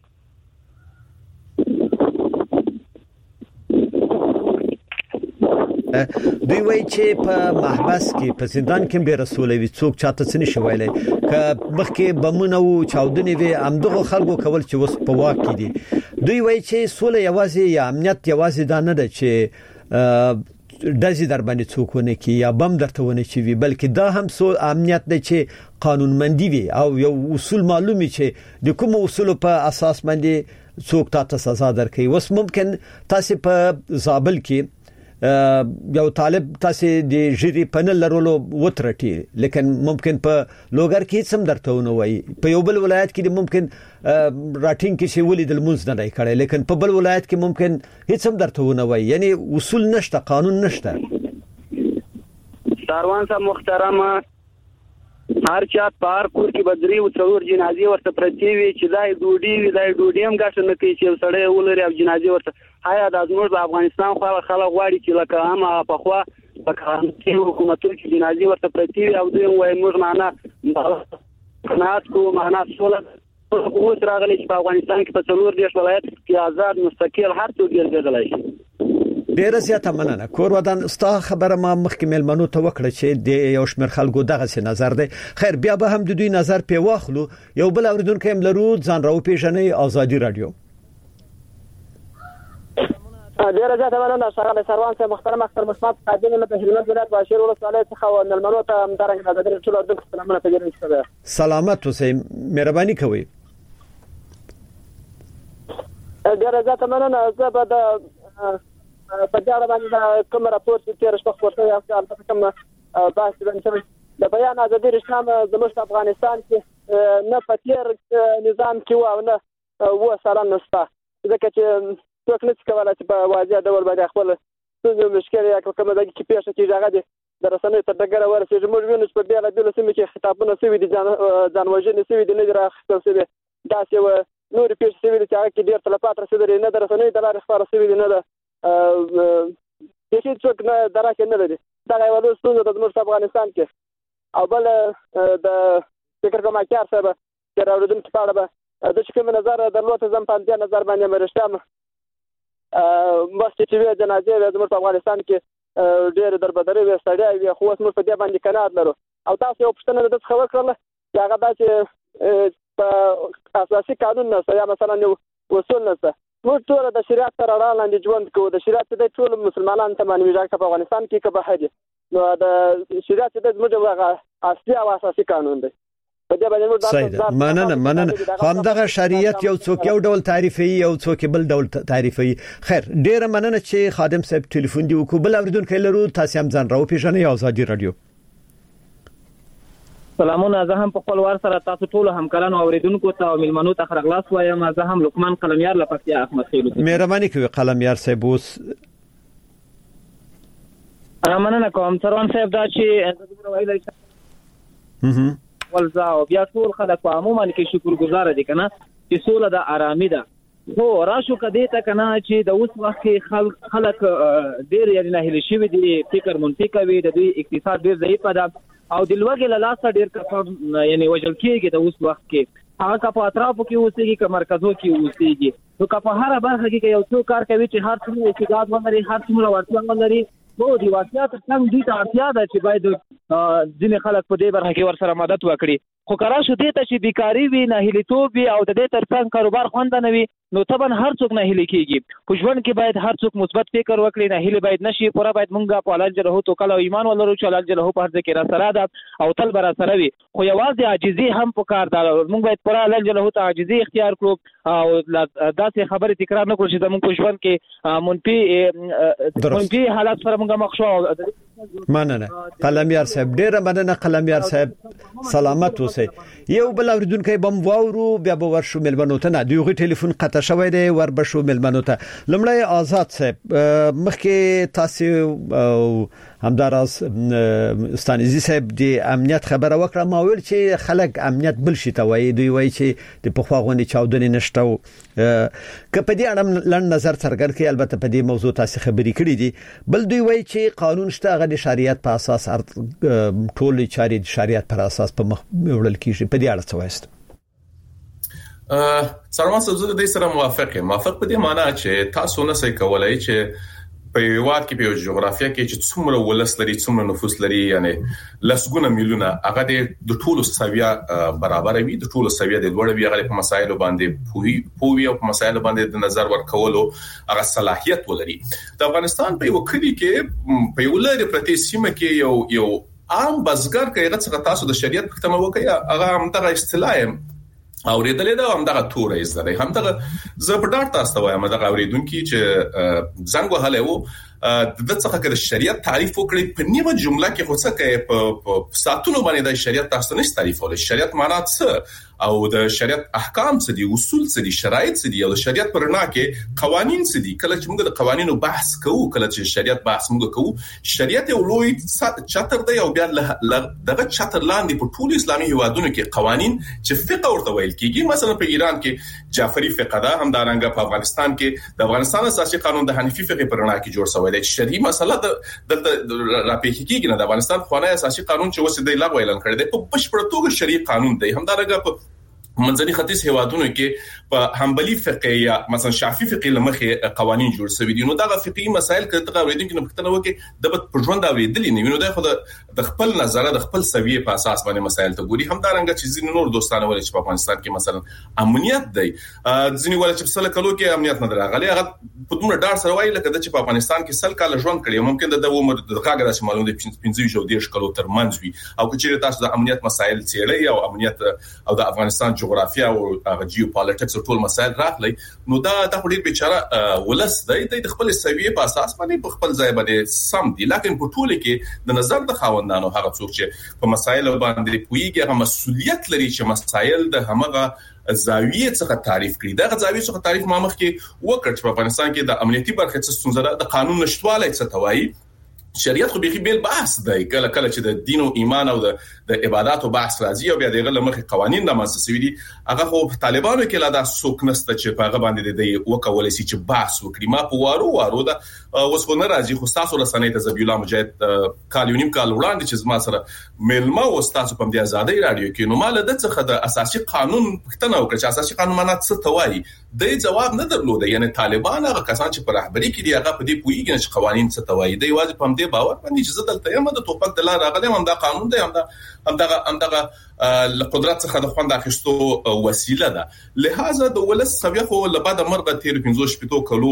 دوی وایي چې په محبس کې په زندان کې به رسول وي څوک چاته څه نشي ویلای ک مخکې بمونه او چاودنې وي امدغه خلکو کول چې وس په واک کې دي دوی وایي چې سوله یوازې یا امنیت یوازې دا نه ده چې داسې در باندې څوک ونه کی یا بم درته ونه چی وي بلکې دا هم سو امنیت دی چې قانونمندي وي او یو اصول معلومي چې د کوم اصول په اساس باندې څوک تاسو سزا درکوي وس ممکن تاسو په زابل کې یو طالب تاسو د جری پنل لرلو وترټي لیکن ممکن په لوګر کې سم درته ونه وای په یو بل ولایت کې ممکن راټینګ کې شی ولیدل مونږ نه کړي لیکن په بل ولایت کې ممکن هیڅ هم درته ونه وای یعنی اصول نشته قانون نشته سروان صاحب محترمه هر چا پار کور کې بدري او څلور جنازي ورته پرتی وي چې دای ډوډي وي دای ډوډي هم غاښ نه کوي چې سړی ولري او جنازي ورته آیا د ازمور د افغانستان خو خلک غواړي چې لکه هم په خوا په کارنتي حکومتو کې جنازي ورته پرتی او دوی وایي موږ معنا قناعت کو معنا سوله اوس راغلي چې په افغانستان کې په څلور دیش ولایت کې آزاد مستقل هر څوک ګرځېدلی شي. ډیر زیاته مننه. کور ودان ستا خبره ما مخکې ملمنو ته وکړه چې د یو شمېر خلکو دغه سي نظر دی. خیر بیا به هم د دوی نظر په واخلو. یو بل اوریدونکو هم لرو ځان راو پیژنې ازادي رادیو. ډیر زیاته مننه شغله سروان صاحب محترم اختر مسمات قادم له هلمند ولایت باشیر ولسوالۍ څخه او ملمنو ته همدارنګه د ټولو اوریدونکو سلامونه پیژنم شته. سلامت اوسئ مهرباني کوئ. ډیر زیاته مننه. زه به د په ځای باندې کوم راپور چې تیر شپه خبرته یو ځل په کوم بحث باندې د بیان ازادي رښتیا زموږ په افغانستان کې نه په تیر نظام کې و او نه و سره نشته ځکه چې څوک نشي کولای چې په واضح ډول باندې خپل څه مشکل یا کومه دغه کې پیښه کیږي هغه د رسنۍ تر دغه ورسېږي. موږ وینو چې په بیل بیل سیمه کې خطابونه سوي دي ځان وژنې سوي دي نه راخستل سوي دا چې نور پیښې سوي دي چې هغه کې ډیر تلفات رسېدلي نه د رسنۍ د لارې خبره سوي دي نه ده هیڅ څوک نه درک نه لري. دا یو ډول ستونزه د زموږ افغانستان کې او بل د فکر کوم کار صاحب چې راوړم چې پاړه د کوم نظر درلوته زم په دې نظر باندې مرشتم مست چې وی جنازې د زموږ افغانستان کې ډېر دربدري وستړیا وي خو اوس موږ په دې باندې قناعت لرو او تاسو یو پښتنه د خبر کړل چې هغه دا چې په اساسي قانون نه یا مثلا یو وصول نه موږ ټول د شریعت سره وړاندې ژوند کوو. د شریعت د ټول مسلمانانو ته باندې ځکه په افغانستان کې کبه حاجه نو د شریعت د زموږ هغه اصلي او اساسي قانون دی. په دې باندې موږ دا مننه مننه همدغه شریعت یو څوک یو ډول تعریفي یو څوک بل ډول تعریفي. خیر ډیره مننه چې خادم صاحب ټلیفون دی وکړ. بل اوریدونکو لرو تاسو هم ځان راو پیژنئ ازادي رادیو. سلامونه. زه هم په خپل وار سره تاسو ټول همکارانو اوریدونکو ته او ملمنو ته خرغلاس وایم. زه هم لقمان قلمیار لپاره احمد خیلو مهرباني کوي قلمیار صاحب اوس مننه کوم سروان صاحب دا چې زه وایي هم ولزا او بیا ټول خلک عموما کې شکرګزار دي کنه چې سوله د آرامي ده. هو راشو کدی ته کنه چې د اوس وخت کې خلک خلک ډیر یعنی نه هلي شي دي فکر منفي کوي د دوی اقتصاد ډیر ضعیف ده او د لوګي له لاسه ډیر کفه یعنی وجل کېږي د اوس وخت کې هغه کا په اطرافو کې اوسېږي که مرکزو کې اوسېږي نو کا په هر برخه کې یو څو کار کوي چې هر څومره استعداد ولري هر څومره ورتیا ولري نو دی واقعیت څنګه دي ته اړتیا ده چې باید ځینې خلک په دې برخه کې ورسره مدد وکړي. خو کرا شو دې ته چې بیکاری وي نه هلیتوب وي او د دې ترڅنګ کاروبار خوند نه وي نو طبعا هر څوک نه هلي کېږي. په ژوند کې باید هر څوک مثبت فکر وکړي نه هلي باید نشي پورا باید مونږه په الله جل هو توکل او ایمان ولرو چې الله جل هو په هر ځای کې را سره ده او تل بر سره وي. خو یوازې عاجزي هم پکار ده. مونږ باید پورا الله جل هو ته عاجزي اختیار کړو او داسې خبرې تکرار نه کړو چې زموږ په ژوند کې منفي منفي حالات سره مونږه مخ شو. مننه قلمیار صاحب ډیره مننه قلمیار صاحب سلامت اوسئ. یو بل اوریدونکو بم واورو بیا به ورشو ملمنو ته نه دیغه ټلیفون قطع شوی دی ور بشو ملمنو ته. لمړی آزاد صاحب مخکې تاسو همداراز ستانیزي صاحب د امنیت خبره وکړه ما ویل چې خلک امنیت بل شي ته وایي دوی وایي چې د پخواغونی چاودنې نشته که په دې اړه لن نظر څرګند کړي. البته په دې موضوع تاسو خبرې کړې دي. بل دوی وایي چې قانون شته هغه د شریعت په اساس ټول چارې د شریعت پر اساس په مخ وړل کیږي. په دې اړه څه وایست؟ سروان صاحب زه د دې سره موافق یم. موافق په دې معنی چې تاسو نه سې کولای چې په یو وخت کې په جغرافیه کې چې څومره ولس لري څومره نفوس لري یعنی لسګونه میلیونه هغه د ټولو سویا برابر وي د ټولو سویا د لوړ وي هغه په مسایلو باندې پوهي پوهي او په مسایلو باندې د نظر ورکولو هغه صلاحيت ولري. د افغانستان په یو کلی کې په یو لري پرتی سیمه کې یو یو عام بزګر کې هغه څنګه تاسو د شریعت په تمه وکړي هغه هم دغه اصطلاح او ریدلې دا هم دغه تور ایزده هم دغه زه په ډاټ تاسو وایم دغه اوریدونکو چې زنګ وهله وو د څه کې د شریعت تعریف وکړي په نیمه جمله کې هوڅه کې په ساتلو باندې د شریعت تاسو نه تعریف ولې شریعت معنا څه او د شریعت احکام څه دي اصول څه دي شرایط څه دي او د شریعت پرنا کې قوانين څه دي. کله چې موږ د قوانینو بحث کوو کله چې شریعت بحث موږ کوو شریعت یو لوی چتر دی او بیا دغه چتر لاندې په ټول اسلامي هیوادونو کې قوانين چې فقه ورته ویل کیږي. مثلا په ایران کې جعفری فقه ده هم دارنګ په افغانستان کې د افغانستان اساسي قانون د حنفي فقه پر رڼا کې جوړ شوی دی. شرعي مسله د راپېښ کېږي نه د افغانستان خوانی اساسي قانون چې وسه دی لغوه اعلان کړی دی په بشپړ توګه شرعي قانون دی. هم دارنګ په منځني ختیځ هیوادونو کې په حنبلي فقه یا مثلا شافعي فقه لمخه قوانين جوړ شوي دي. نو دا فقهي مسایل کله اوریدونکو نه پښتنه وکي د په ژوند اوریدلې نه ویني دا خو د خپل نظر د خپل سویه په اساس باندې مسایل ته ګوري. هم دا رنګ چې ځینې نور دوستانه ولې چې په افغانستان کې مثلا امنیت دی ځینې ولې چې سل کلو کې امنیت نه درغلي هغه په دومره ډار سره وایي لکه د چې په افغانستان کې سل کال ژوند کړی ممکن د عمر د کاغذ داسې معلومه دي پنځه شو ډیر کلو تر منځ وي او چې تاسو د امنیت مسایل څېړئ او امنیت او د افغانستان جغرافیه او جیوپالیټکس او ټول مسایل راغلي نو دا د خوري بیچاره ولس دی د خپل سویه په اساس باندې په خپل ځای باندې سم دي. لکه په ټول کې د نظر د خاوندانو هغه څوک چې په مسایل باندې پویږي هغه مسؤلیت لري چې مسایل د همغه زاویه څخه تعریف کړي. دا زاویه څخه تعریف ما مخ کې وکړ چې په افغانستان کې د امنیتي برخه څخه ستونزه د قانون نشټواله څه توایي. شریعت خو بيخي بیل بحث دی کله کله چې د دین او ایمان او د د عبادت او بحث راځي او بیا دغه لمخې قوانين د مؤسسوي دي هغه خو طالبانو کې لا د سوک نسته چې په هغه باندې د وکولې سي چې بحث وکړي. ما په وارو وارو دا وسونه راځي خو تاسو رسنۍ ته زبی الله مجاهد کال یونیم کال وړاندې چې زما سره ملما او تاسو په دې ازادي رادیو کې نو مال د څخه د اساسي قانون پښتنه وکړي چې اساسي قانون معنی څه توایي د جواب نه درلود. یعنی طالبان هغه کسان چې په رهبری کې دي هغه په دې پویږي چې قوانين څه توایي دی واځي په دې باور باندې چې دلته یم د توپک د لار راغلی هم دا قانون دی هم دا هم دا هم دا قدرت څخه د خوند اخیستو وسیله ده. لہذا د ولس سوي خو لبعد مرغه تیر پنځه شپږ کلو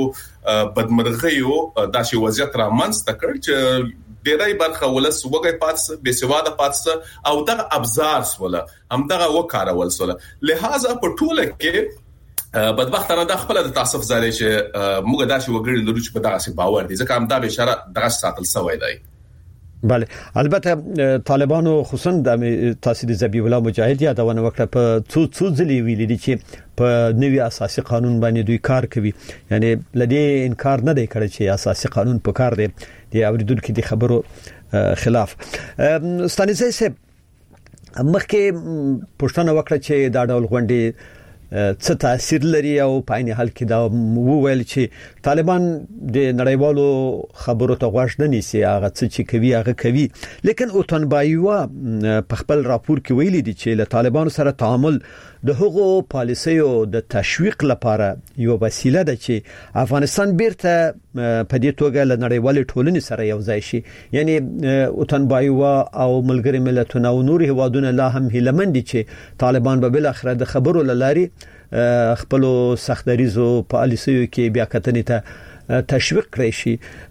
بدمرغیو دا شی وضعیت را منځته کړ چې ډیرای برخه ولس وګي پاتس به سواده پاتس او دغه ابزار سوله هم دغه وکارول سوله. لہذا په ټوله کې بدبختانه د خپل د تعصب زاري چې موږ داسې وګړي لرو چې په دغه څه باور دي ځکه هم دا به اشاره دغه ساتل سوی دی. بله البته طالبانو خصوصا د تاسیس زبی الله مجاهد یادونه وکړه په څو څو ځلې ویلي دي چې په نوي اساسي قانون باندې دوی کار کوي. یعنی لدی انکار نه دی کړی چې اساسي قانون په کار دی د اوریدونکو د خبرو خلاف. ستانیزه سه مخکې پښتنه وکړه چې دا ډول غونډې څه تاثیر لري او په عین حال کې دا وویل چې طالبان د نړیوالو خبرو ته غوږ نه نیسي هغه څه چې کوي هغه کوي. لیکن اوتنبایوا په خپل راپور کې ویلي دي چې له طالبانو سره تعامل د هغو پالیسیو د تشویق لپاره یو وسیله ده چې افغانستان بیرته په دې توګه له نړیوالې ټولنې سره یو ځای شي. یعنی اوتنبایوا او ملګری ملتونه او نور هیوادونه لا هم هیلمن دي چې طالبان به بل اخر د خبرو لاري خپل سختریزو پالیسیو کې بیا کتنې ته تشویق کړی شي.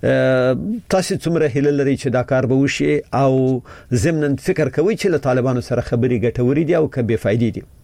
تاسو څومره هیله لري چې دا کار به وشي او ضمن فکر کوي چې له طالبانو سره خبري ګټوري دي او که بے فائدې دي؟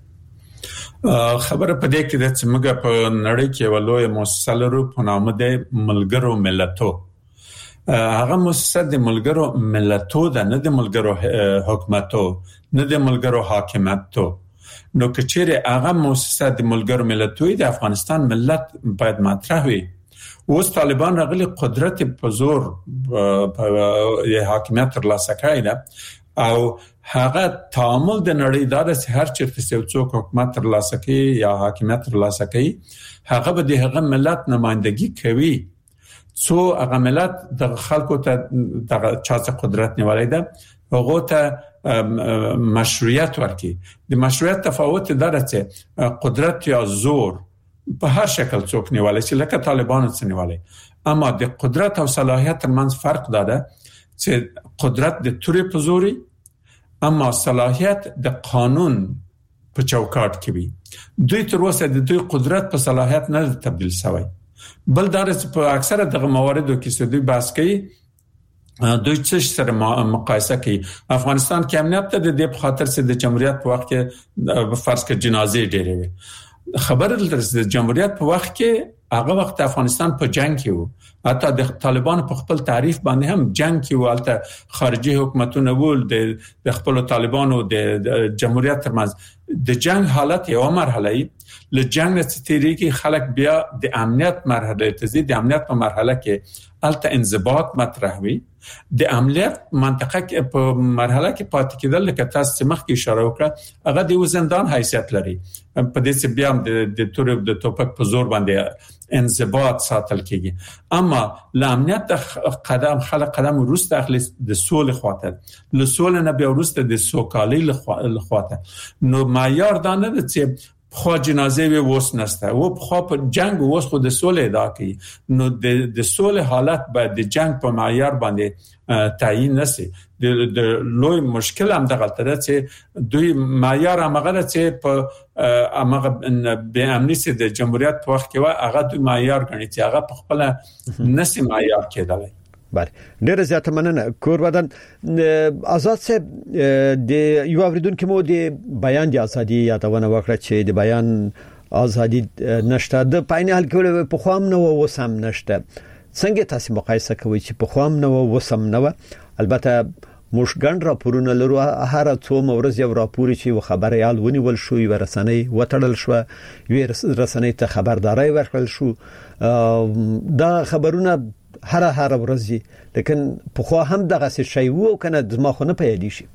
خبره په دې کې د څمګه په نړۍ کې ولوي مؤسسه لرو په نامه د ملګرو ملتو. هغه مؤسسه د ملګرو ملتو ده نه د ملګرو حکومتو نه د ملګرو حاکمیتو. نو کچېره هغه مؤسسه د ملګرو ملتو د افغانستان ملت باید مطرح وي. اوس طالبان راغلي قدرت په زور په حاکمیت تر لاسه کړی ده او هغه تعامل د نړۍ د هر چیرته څوک حکومت تر لاسه کوي یا حاکمیت تر لاسه کوي هغه به د هغه ملت نمائندګي کوي. څو هغه ملت د خلکو ته د چا قدرت نیولای ده هغه ته مشروعیت ورکړي. د مشروعیت تفاوت دره چې قدرت یا زور په هر شکل څوک نیولای شي لکه طالبان څه نیولای. اما د قدرت او صلاحیت ترمنځ فرق ده چې قدرت د تورې په زوري اما صلاحیت د قانون په چوکاټ کې وي. دوی تر اوسه د دوی قدرت په صلاحیت نه تبدیل شوی. بل درس په اکثره دغه مواردو کې څه دوی بحث کوي دوی څه سره مقایسه کوي. افغانستان کې امنیت ته د دې په خاطر چې د جمهوریت په وخت کې فرض کې جنازې ډېرې وي. خبره د جمهوریت په وخت کې هغه وخت افغانستان په جنگ کې وو. حتی د طالبان په خپل تعریف باندې هم جنگ کې وو. البته خارجي حکومتونه ول د خپل طالبانو د جمهوریت ترمنځ د جنگ حالت یو مرحله ای ل جنگ نتیریږي خلک بیا د امنیت مرحله ته ځي. د امنیت په مرحله کې الته انضباط مطرح وي. د امنیت منطقه کې په مرحله کې پاتې کېدل لکه تاسو مخکې اشاره وکړه هغه د زندان حیثیت لري. په دې چې بیا د د تور د توپک په زور باندې انضباط ساتل کېږي. اما ل امنیت قدم خلک قدم ورسته اخلي د سولې خاطر له سولې نه بیا ورسته د سوکالي له خاطر. نو معیار دا نه ده چې خو جنازه وي وس نسته و خو په جنگ وس خو د سولې ادا کوي. نو د د سولې حالت به د جنگ په معیار باندې تعیین نشي. د د لوی مشکل هم دغه تر چې دوی معیار هغه چې په هغه به امنیت د جمهوریت په وخت کې و هغه دوی معیار غني چې هغه په خپل نشي معیار کېدلی. بله ډیره زیاته مننه کور بدن آزاد صاحب. د یو اوریدونکو مو د بیان د ازادي یادونه وکړه چې د بیان ازادي نشته د پاینه حل کول په خوام نه وسم نشته. څنګه تاسو مقایسه کوئ چې په خوام نه وسم نه؟ البته موږ ګڼ راپورونه لرو هر څو مورز یو راپور چې خبره یال ونیول شو یو رسنۍ وټړل شو یو رسنۍ ته خبرداري ورکړل شو. دا خبرونه هر هر ورځي لیکن په خو هم دغه شی وو کنه د ما خو نه پیدا شي.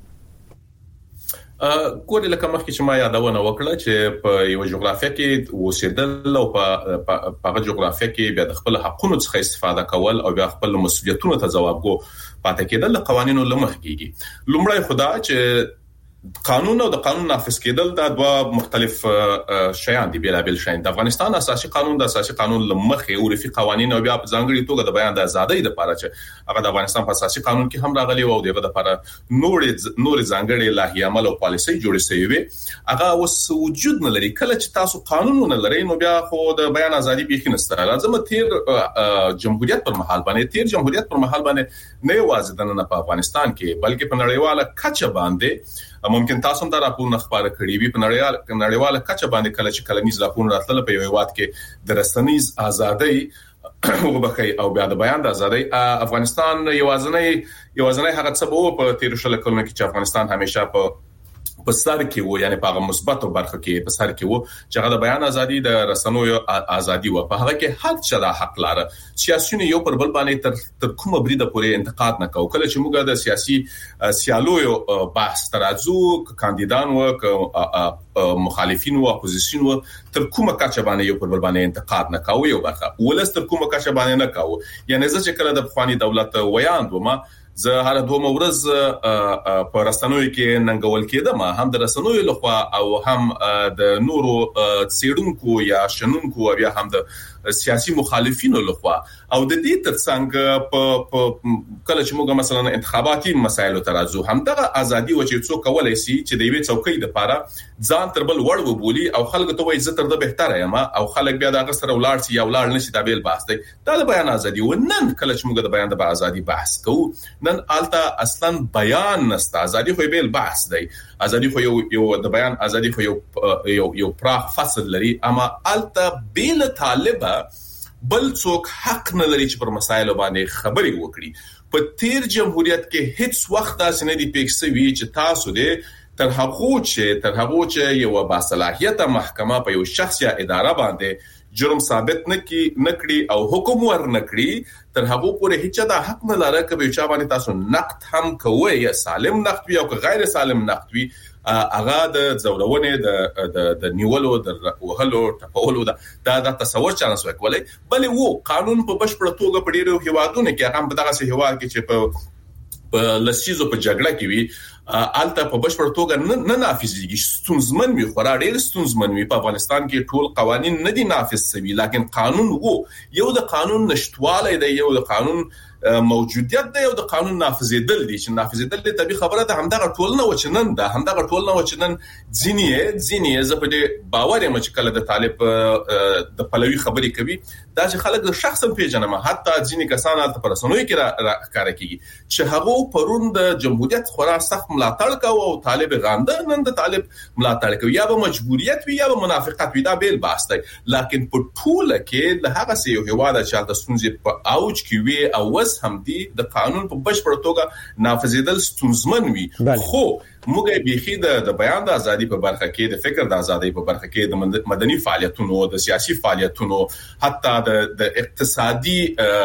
ګورې لکه مخکې چې ما یادونه وکړه چې په یو جغرافیه کې اوسېدل او په هغه جغرافیه کې بیا د خپل حقونو څخه استفاده کول او بیا خپل مسؤلیتونو ته ځوابګو پاتې کېدل د قوانینو لمخ کېږي. لومړی خدا چې قانون او د قانون نافذ کېدل دا دوه مختلف شیان دي بیلابل شیان. د افغانستان اساسي قانون د اساسي قانون لمخې او رفي قوانين او بیا په ځانګړي توګه د بیان د ازادۍ لپاره چې هغه د افغانستان په اساسي قانون کې هم راغلي او دغه لپاره نور نور ځانګړي لایحې عمل او پالیسي جوړې شوی وي. هغه اوس وجود نه لري. کله چې تاسو قانون نه لرئ نو بیا خو د بیان ازادي به خنسته لازم تیر جمهوریت پر مهال باندې تیر جمهوریت پر مهال باندې نه یوازې د په افغانستان کې بلکې په نړیواله کچه باندې ممکن تاسو هم دا راپورونه خبره کړې وي. په نړیواله نړیواله کچه باندې کله چې کلمیز راپورونه راتلل په یو وخت کې د رسنیز ازادۍ وبخي او بیا د بیان د ازادۍ افغانستان یوازنۍ یوازنۍ هغه څه وو په تیر شل کلونو کې چې افغانستان همیشه په په سر کې وو یعنی په هغه مثبت برخه کې په سر کې وو چې هغه د بیان ازادي د رسنیو ازادي وو. په هغه کې حق چا حق لاره سیاسيون یو پر بل باندې تر تر کومه بریده پورې انتقاد نه کوي. کله چې موږ د سیاسي سیالویو بحث ترازو کاندیدان او مخالفین او اپوزیسیون و تر کومه کچه باندې یو پر بل باندې انتقاد نه کوي یو برخه ولس تر کومه کچه باندې نه کوي. یعنی زه چې کله د افغاني دولت ویاند ومه زه هر دوه مورز په رسنوي کې ننګول کېدم هم د رسنوي لخوا او هم د نورو څېړونکو یا شنونکو او هم د سیاسي مخالفینو لخوا او د دې ترڅنګ په کله چې موږ مثلا انتخاباتي مسایلو ترازو هم دغه ازادي و چې څوک کولای شي چې د یوې څوکۍ د لپاره ځان تر بل وړ وبولي او خلک ته وایي زه تر ده بهتره یم او خلک بیا دغه سره ولاړ شي یا ولاړ نشي دا بیل بحث دی. دا د بیان ازادي و. نن کله چې موږ د بیان د ازادي بحث کوو نن آلته اصلا بیان نسته. ازادي خو بیل بحث دی. ازادي خو یو یو د بیان ازادي خو یو یو یو پراخ فصل لري اما آلته بیل طالبه بل څوک حق نه لري چې پر مسایلو باندې خبري وکړي. په تیر جمهوریت کې هیڅ وخت داسې نه دی پېښ شوی چې تاسو دې تر هغه چې تر هغه چې یو باصلاحیته محکمه په یو شخص یا اداره باندې جرم ثابت نکړي نکړي او حکم ور نکړي تر هغه پورې هیڅ دا حق نه لري چې چا باندې تاسو نقد هم کوی یا سالم نقد وي او غیر سالم نقد وي هغه د ځورونې د د د نیولو د وهلو ټپولو دا د تصور چانه سوې کولای بلې وو قانون په بشپړ توګه په ډیرو هیوادونو کې هغه په دغه سه هیواد کې چې په په لسیزو په جګړه کې وی آلته په بشپړ توګه نه نافذيږي. ستونزمن وي خورا ډېر ستونزمن وي. په افغانستان کې ټول قوانين نه دي نافذ شوي لکه قانون وو یو د قانون نشټواله دی یو د قانون موجودیت دی او د قانون نافذېدل دي چې نافذېدل دي طبي خبره ده. همدغه ټول نه وچنن ده همدغه ټول نه وچنن ځینې ځینې زپدې باور یم چې کله د طالب د پلوي خبري کوي دا چې خلک د شخصا پیژنم حتی ځینې کسان البته پر رسنوي کې راکاره کوي چې هغه پرون د جمهوریت خورا سخت ملاتړ کوي او طالب غانده نن د طالب ملاتړ کوي یا به مجبوریت وي یا به منافقت وي دا بیل بحث دی. لکه په ټول کې د هغه سه یو هواده چې د ستونزې په اوج کې وي او بس هم دي د قانون په بشپړ توګه نافذیدل ستونزمن وي خو موږ بيخي د بیان د ازادي په برخه کې د فکر د ازادي په برخه کې د مدني فعالیتونو د سیاسي فعالیتونو حتی د د اقتصادي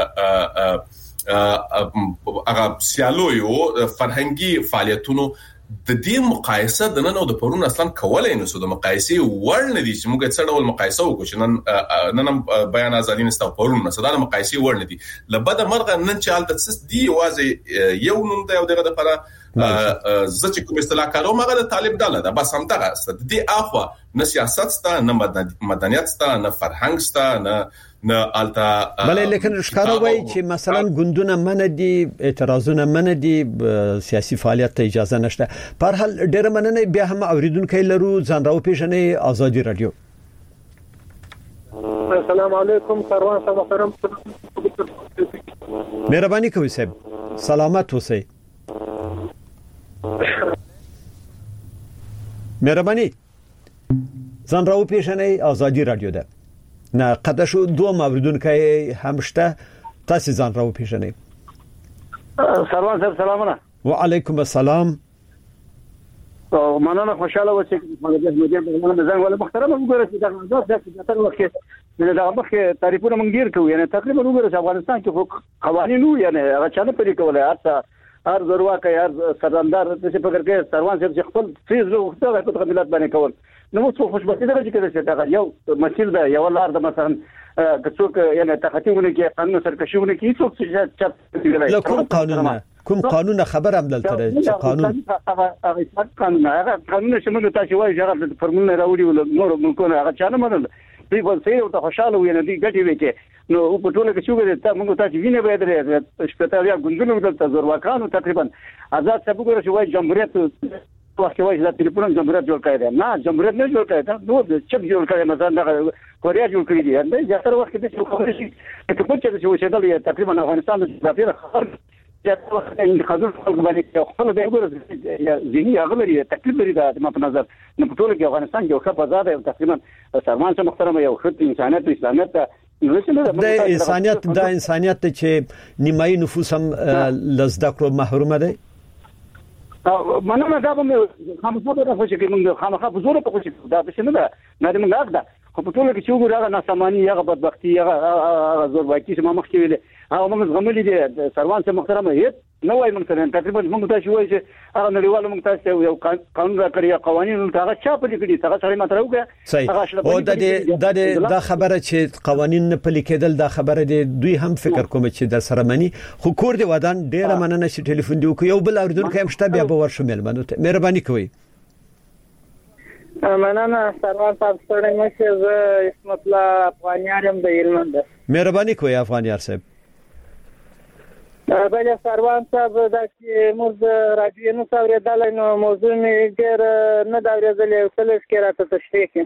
هغه سیالویو فرهنګي فعالیتونو د دې مقایسه د نن او د پرون اصلا کولای نو سو د مقایسه ور نه دي چې موږ څه ډول مقایسه وکړو چې نن نن بیان ازادي نسته پرون نه صدا مقایسه ور نه دي لبد مرغه نن چې حالت څه دی واځي یو نوم دی او دغه لپاره زه چې کوم اصطلاح کارو مګر د طالب ډاله ده بس هم دغه است د دې اخوا نه سیاست ستا نه مدنیت ستا نه فرهنګ ستا نه نه التا بلې لیکن ښکارا وای چې مثلا ګوندونه من دي اعتراضونه من دي سیاسي فعالیت ته اجازه نشته په هر حال ډېر مننه بیا هم اوریدونکو لرو ځان راو پیژنې ازادي رادیو السلام علیکم سروان صاحب محترم مهرباني کوئ صاحب سلامت اوسئ مهرباني ځان راو پیژنې ازادي رادیو ده نه قد شو دوه اوریدونکو همشته تاسو ځان راو پیژنې سروان صاحب سلامونه وعلیکم السلام او مننه خوشاله و چې مګر مګر په ځان ولا محترم وګورئ چې دا ځکه چې تر وخت کې دا مخکې تعریفونه مونږ ډیر کوو یعنی تقریبا وګورئ چې افغانستان کې قوانینو یعنی هغه چانه پرې کولای هر هر ضرورت کوي هر سردار د څه فکر کوي سروان صاحب چې خپل فیز وخته په ملت باندې کول نو څه خوشبختي ده چې دا یو مسیل ده یو لار ده مثلا کڅوک یعنی تخطیونه کې قانون سرکشیونه کې څوک چې له کوم قانون کوم قانون خبر هم دلته چې قانون هغه قانون هغه قانون چې موږ تاسو وایي چې هغه فرمونه راوړي نور ملکونه هغه چانه منل دی په څیر او ته خوشاله وي نه دی ګټي وکي نو په ټوله کې څنګه ته موږ تاسو وینې به درې شپته یا ګوندونو دلته زورواکانو تقریبا آزاد څه وګورئ چې وایي جمهوریت وخت وایي چې ټلیفون جمهوریت جوړ کړی دی نه جمهوریت نه جوړ کړی دا نو چې جوړ کړی مثلا د کوریا جوړ کړی دی دا زیاتره وخت د څه خبرې شي چې په څه چې وشدل تقریبا افغانستان د ځافیر خبر چې وخت انتخابات خلک باندې خپل د وګورئ یا ځینی هغه لري تکلیف لري دا په نظر نه په ټول کې افغانستان یو ښه بازار دی تقریبا سرمان څخه محترم یو ښه انسانیت اسلامیت د انسانیت د انسانیت چې نیمایي نفوس هم لزده کړو محروم دي مننه دا به خامخا به خوشی کې موږ خامخا په زور په خوشی دا څه نه ده نه موږ راغدا خو په ټول کې چې وګورئ هغه ناسمانی هغه بدبختی هغه زور واکي چې ما مخکې ویل هغه موږ غملې دي سروان څخه محترم هیڅ نو وايي موږ ته تقریبا موږ تاسو وایي چې هغه نړیوال موږ تاسو یو قانون را کړی قوانين هغه چا په لیکلي هغه سره ماته راوګه او د دې د خبره چې قوانين نه پلي کېدل دا خبره دي دوی هم فکر کوم چې د سرمنی خو کور دی ودان ډیره مننه چې ټلیفون دی یو بل اوریدونکو هم شته بیا به ورشمل منو ته مهرباني کوئ مننه سروان صاحب ستړی مشه زه اسمت الله افغانیارم د هلمند مهرباني کوئ افغانیار صاحب بله سروان صاحب دا چې موږ راډیو نو اورېدلای نو موضوع مې ډېر نه دا اورېدلې او څه کې راته تشریح کړي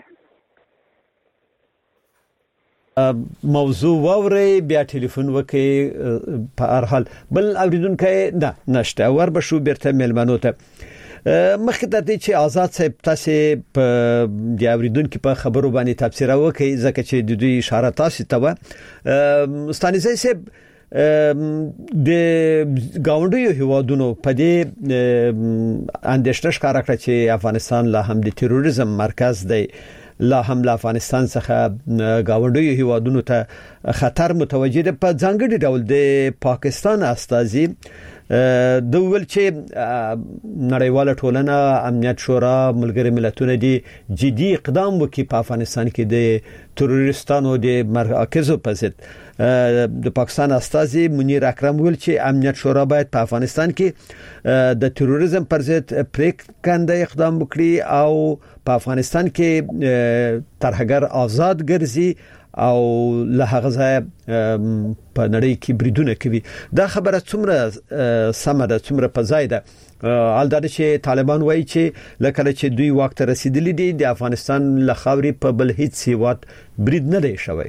موضوع ووري بیا ټلیفون وکي په هر حال بل اوریدونکو نه نشته ور به شو بیرته ملمنو ته مخکې د دې چې آزاد صاحب تاسو په د اوریدونکو په خبرو باندې تفسیر وکي ځکه چې د دوی اشاره تاسو ته و ستانیزه صاحب د گاونډیو هیوادونو په دې اندېښنه ښکاره کړه چې افغانستان لا هم د تروریزم مرکز دی لا هم له افغانستان څخه گاونډیو هیوادونو ته خطر متوجه ده په ځانګړي ډول د پاکستان استازي د ول چې نړیواله ټولنه امنیت شورا ملګری ملتونه دي جدي اقدام وکړي په افغانستان کې د تروریستانو د مرکزو په ضد د پاکستان استازي منیر اکرم ویل چې امنیت شورا باید په افغانستان کې د تروریزم پر ضد پریکنده اقدام وکړي او په افغانستان کې ترهګر آزاد ګرځي او له هغه ځای په نړۍ کې بریدونه کوي دا خبره څومره سمه ده څومره په ځای ده البته چې طالبان وایي چې لکه چې دوی واک ته رسیدلی دي د افغانستان له خاورې په بل هیڅ هیواد برید نه دی شوی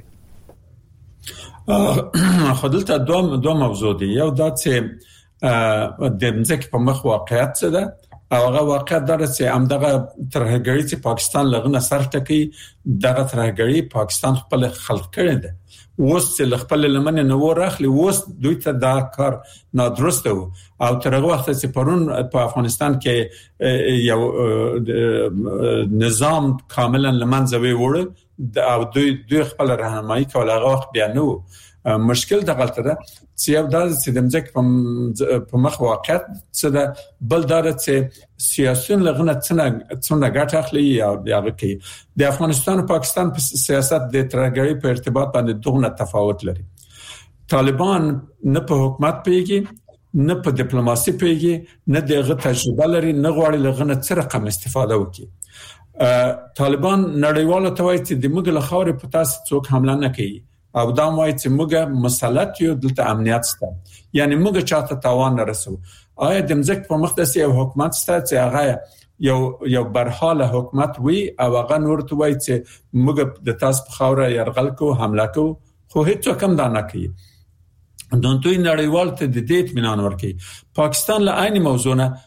خدلته دوه دوه موضوع دي یو دا چې د ځکه په مخ واقعیت څه ده او هغه واقعیت دا چې همدغه ترهګری چې پاکستان لغنه سر ټکی دغه ترهګری پاکستان خپل خلق کړی دی اوس چې خپل لمنه نو راخلی اوس دوی ته دا کار نادرسته وو او تر هغه وخت چې پرون په افغانستان کې یو نظام کاملا لمنځوي وړ او دوی دوی خپل راهنمایي کول هغه وخت بیا نو مشکل د غلطه ده چې یو د سیدمځک په مخ واقعیت څه ده بل دا چې سیاسيون لغنه څنګه څنګه ګټه اخلي او هغه کې د افغانستان او پاکستان په سیاست د ترهګری په ارتباط باندې دغه تفاوت لري. طالبان نه په حکومت پیږي نه په ډیپلوماسي پیږي نه دغه تجربه لري نه غواړي لغنه څه رقم استفاده وکړي. طالبان نړیواله توای چې د موږ له خاورې په تاسو څوک حمله نه کوي او دا وایي چې موږ مسلط یو دلته امنیت سته یعنی موږ چاته تاوان نه رسو. آیا د مزک په مقدس یو حکومت سته چې هغه یو یو برحاله حکومت وي او هغه نور ته وایي چې موږ د تاسو په خاوره يرغل کو حمله کو خو هیڅ کم دا نه کوي. نو دوی نړیوال ته د دې اطمینان ورکوي. پاکستان له عین موضوع نه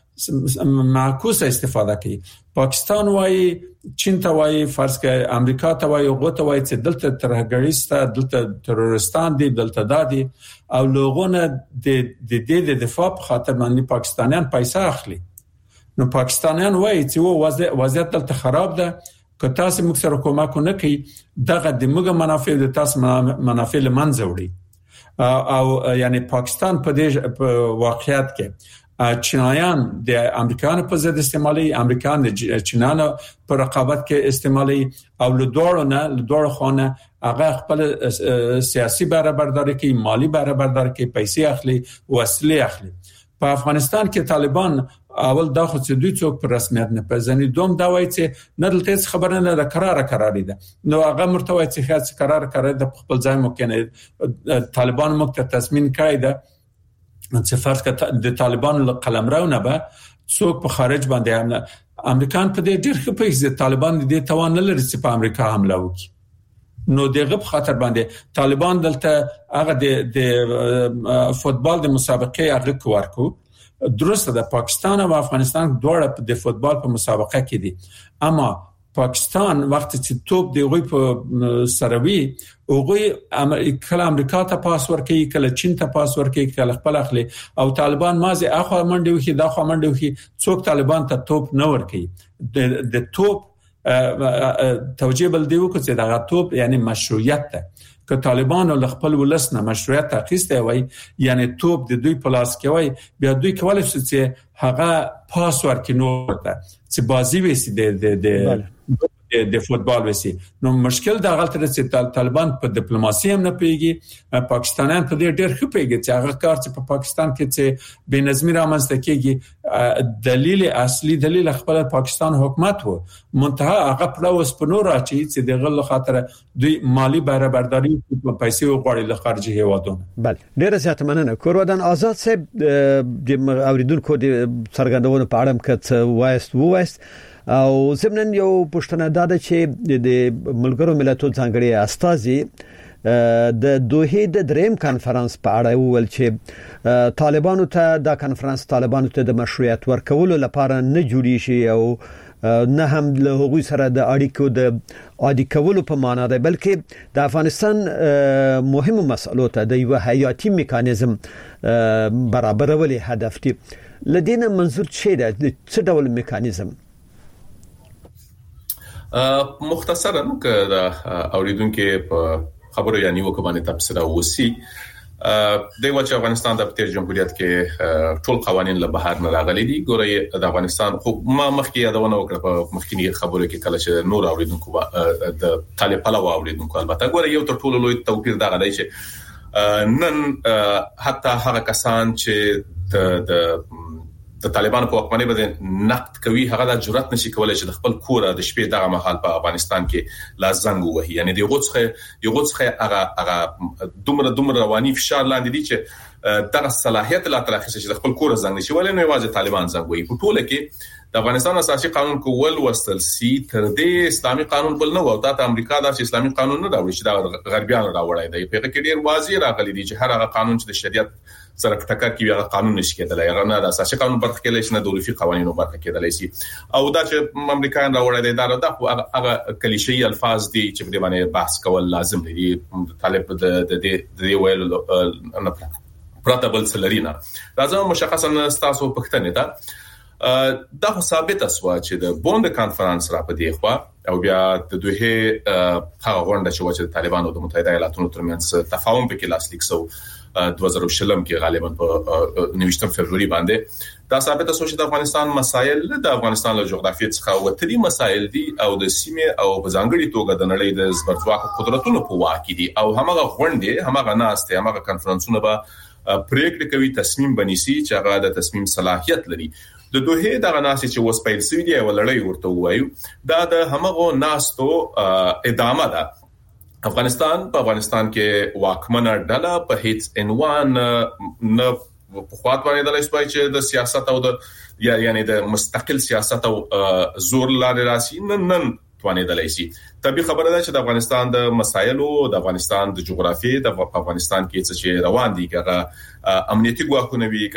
معکوسه استفاده کوي. پاکستان وایي چین ته وایي فرض کړه امریکا ته وایي غو ته وایي چې دلته ترهګریسته دلته ترورستان دي دلته دادي او لوګونه د د د دفاع په خاطر باندې پاکستانیان پیسې اخلي. نو پاکستانیان وایي چې و وضعیت دلته خراب ده که تاسو موږ سره کومک نه کوي دغه د موږ منافع د تاسو منافع لمنځه وړي او یعنی پاکستان په دې واقعیت کې چینایان د امریکایانو په ضد استعمالي امریکایان د چینانو په رقابت کې استعمالي او له دوړو نه له دوړو خونه هغه خپل سیاسي برابرداري کوي مالی برابرداري کوي پیسې اخلي وسلې اخلي. په افغانستان کې طالبان اول دا خو چې دوی څوک په رسمیت نه پېژني دوم دا وایي چې نه دلته خبره نه ده قرار قرار دي نو هغه مرتوي چې خاص قرار قرار د خپل ځای ممکنه طالبان مکت تضمین کړی ده چې فرض کړه د طالبانو قلمرو نه به څوک په خارج باندې حمله امریکان په دې ډیر ښه پیښه طالبان دې توان نه لري چې په امریکا حمله وکړي. نو دغه په خاطر باندې طالبان دلته هغه د فوتبال د مسابقې هغه کوارکو درسته د پاکستان او افغانستان دواړه د فوتبال په مسابقه کې دي اما پاکستان وخت چې توپ دی غوي په سروي او غوي کله امریکا ته پاس ورکړي کله چین ته پاس ورکړي کله خپل اخلي او طالبان مازه اخو منډي وکي دا خو منډي وکي څوک طالبان ته توپ نه ورکړي د د توپ توجیه بل دی وکړي چې دا توپ یعنی مشروعیت ده که طالبان له خپل ولسنه مشروعیت اخیسته وای یعنی توپ د دوی په لاس کې وای بیا دوی کولای شي چې هغه پاس ورکړي نو ته چې بازی وسی د د د فوتبال وسی نو مشکل دا غلطه چې طالبان په ډیپلوماسي هم نه پیږي پاکستانیان په دې ډېر ښه پیږي چې هغه کار چې په پاکستان کې چې بې نظمي رامنځته کیږي دلیل اصلي دلیل خپل پاکستان حکومت وو منتها هغه پلوس په نور راچی چې د غل خاطر دوی مالی برابرداري په پیسې وغوړي له خارجي هیوادونو. بله ډېر زیات مننه. کورودان آزاد صاحب د اوریدونکو د څرګندونو په اړه کڅ وایست وایست او زمنن یو پښتنه داده چې د ملګرو ملتونو ځانګړي استازي د دوه د دریم کانفرنس په اړه وویل چې طالبانو ته د کانفرنس طالبانو ته د مشروعیت ورکولو لپاره نه جوړی شي او نه هم له هغوی سره د اړیکو د عادي کولو په معنا ده بلکې د افغانستان مهمو مسلو ته د یو حیاتي میکانیزم برابرولو هدف دی. لدينا منظور څه ده د څه ډول میکانیزم؟ مختصرا که دا اوریدونکو په خبرو یا نیو کومه تفسیر وسی د وچ افغانستان د تیر جمهوریت کې ټول قوانين له بهر نه راغلي دي ګوره د افغانستان خو ما مخکې یادونه وکړه په مخکینی خبرو کې کله چې نور اوریدونکو د طالب پلو اوریدونکو البته ګوره یو تر ټولو لوی توپیر دا غلی چې نن حتی هغه کسان چې د د طالبانو په حکومت باندې نقد کوي هغه د جرأت نشي کولای چې د خپل کور د شپې دغه محل په افغانستان کې لا زنګ وهي یعنی د غوڅخه یو غوڅخه هغه هغه دومره دومره رواني فشار لاندې دي چې دغه صلاحیت لا ترخص چې د خپل کور زنګ نشي ولې نو واځي طالبان زنګ وهي په ټوله کې د افغانستان اساسي قانون کول وستل سي تر دې اسلامي قانون بل نه وو. د امریکا د اسلامي قانون نه راوړي چې د غربیانو راوړی دی. په کې ډیر واضح راغلي دي چې هر هغه قانون چې د شریعت سره ټکر کوي هغه قانون نشي کېدلای. هغه نه د اساسي قانون برخه کې لښنه د اروپي قوانینو برخه کېدلای شي. او دا چې امریکایان راوړی دی دا د هغه کلیشې الفاظ دي چې په دې باندې بحث کول لازم دي. طالب د د دې ویل نه پراته بل سلرینا راځم مشخصا تاسو پښتنه ده دا ثابت اسوا چې د بوند کانفرنس را پدې خو او بیا د دوه هغه غونډه چې وچه طالبانو د متحده ایالاتونو ترمنځ تفاهم په کې لاسلیک سو دوه زره شلم کې غالبا په نويشتم فبراير باندې دا ثابت اسو چې د افغانستان مسایل د افغانستان له جغرافیې څخه وتري مسایل دي او د سیمه او په ځانګړي توګه د نړۍ د زبرځواک قدرتونو په واکې دي او همغه غونډه همغه ناسته همغه کانفرنسونه به پریکړه کوي تصمیم بنيسي چې هغه د تصمیم صلاحيت لري. د دوه دغه ناسې چې وس پیل سوي دی ولړۍ ورته وایو دا د همغه ناستو ادامه ده. افغانستان په افغانستان کې واکمنه ډله په هیڅ عنوان نه په خاطر باندې د لسوي چې د سیاست او د یا یعنی د مستقل سیاست او زور لارې راسي نن نن توانې دلای شي. طبي خبره ده چې د افغانستان د مسایلو د افغانستان د جغرافیې د افغانستان کې څه روان دي کغه امنیتي ګواښونه وي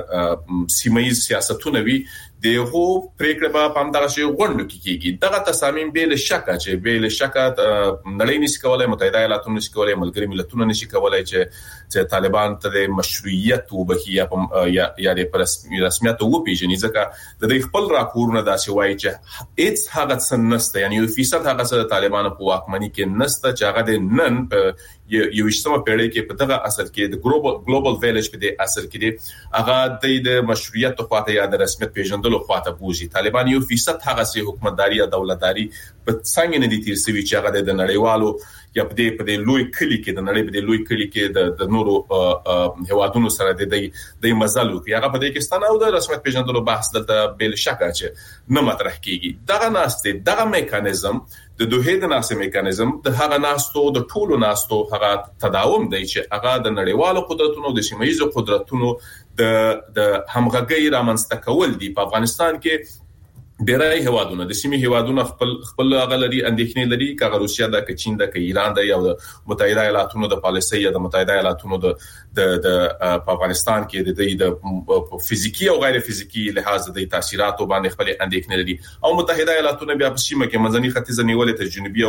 کغه سیمایي سیاستونه وي دغه پریکړه په پام دغه شی غونډه کې کیږي. دغه تصامیم به له شک چې به له شک نړۍ نشي کولای متحده ایالاتونه نشي کولای ملګری ملتونه نشي کولای چې چې طالبان ته مشروعیت وبهي یا یا د رسمیت او پیژنې ځکه د دې خپل راپورونه داسې وایي چې هیڅ هغه څه نشته یعنی یو فیصد هغه څه طالبان په واکمنۍ کې نشته چې هغه د نن په یو شتمه پیړۍ کې په دغه اثر کې د ګلوبل ګلوبل ویلیج په دې اثر کې دي هغه د مشروعیت او خاطر یا د رسمیت پیژندلو خاطر بوزي. طالبان یو فیصد هغه سي حکومتداري یا دولتداري په څنګه نه دي تیر سوي چې هغه د نړیوالو یا په دې په دې لوی کلی کې د نړۍ په دې لوی کلی کې د نورو هوادونو سره د دې د مزالو کې هغه په دې کې ستنه او د رسمیت پیژندلو بحث دلته بل شک چې نه مطرح کیږي. دغه ناسته دغه میکانیزم د دوه د ناسې میکانیزم د هغه ناستو د ټولو ناستو هغه تداوم دی چې هغه د نړیوالو قدرتونو د سیمایي قدرتونو د د همغږي رامنځته کول دي. په افغانستان کې ډېرای هوادونه د سیمې هوادونه خپل خپل غلري اندېښنې لري کغه روسیا د چین د ایران د یو د متحده ایالاتونو د پالیسۍ یا د متحده ایالاتونو د د په افغانستان کې د د فزیکی او غیر فزیکی لحاظ د تاثیراتو باندې خپل اندېښنې لري او متحده ایالاتونه بیا په سیمه کې منځني ختیځ نیولې ته جنوبي او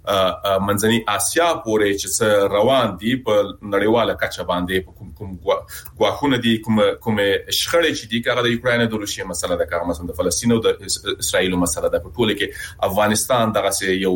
منځني اسیا پورې چې روان دي په نړیواله کچه باندې په کوم کوم غواخونه دي کوم کوم شخړې چې دي کغه د یوکرين د روسیې مسله ده کغه مثلا د فلسطین او د اسرائیل مسله ده. په ټوله کې افغانستان دغه سه یو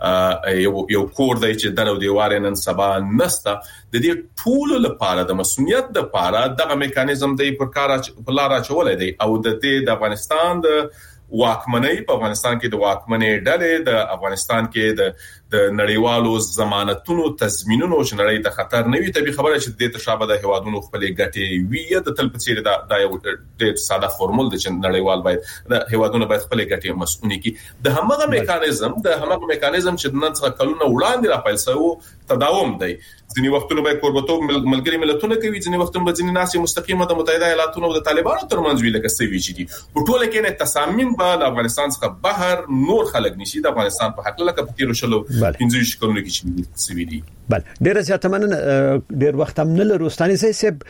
یو یو کور دی چې درو دیوار نن سبا نسته د دې ټول لپاره د مسؤلیت د لپاره دغه میکانیزم دی پر کار په لار اچولای دی او د دې د افغانستان د واکمنۍ په افغانستان کې د واکمنۍ ډلې د افغانستان کې د د نړیوالو ضمانتونو تضمینونو چې نړۍ د خطر نه وي طبي خبره چې د تشابه د هوادونو خپل ګټي وی د تل په څیر د یو ډېر ساده فورمول د چې نړیوال باید د هوادونو باید خپل ګټي مسؤونی کی د همغه میکانیزم د همغه میکانیزم چې نن څنګه کلونه وړاندې را پیل شو تداوم دی. ځینې وختونه به کوربتوب ملګری ملتونه کوي ځینې وختونه به ځینې ناسي مستقیمه د متحده ایالاتونو او د طالبانو ترمنځ ویل کسي وی چې دي په ټوله کې نه تصامیم په افغانستان څخه بهر نور خلک نشي د افغانستان په حق لکه په تیر شلو پنځه شکلونه کې چې سوي دي. بل ډېر زیاته مننه ډېر وخت هم نه لرو ستاني سیب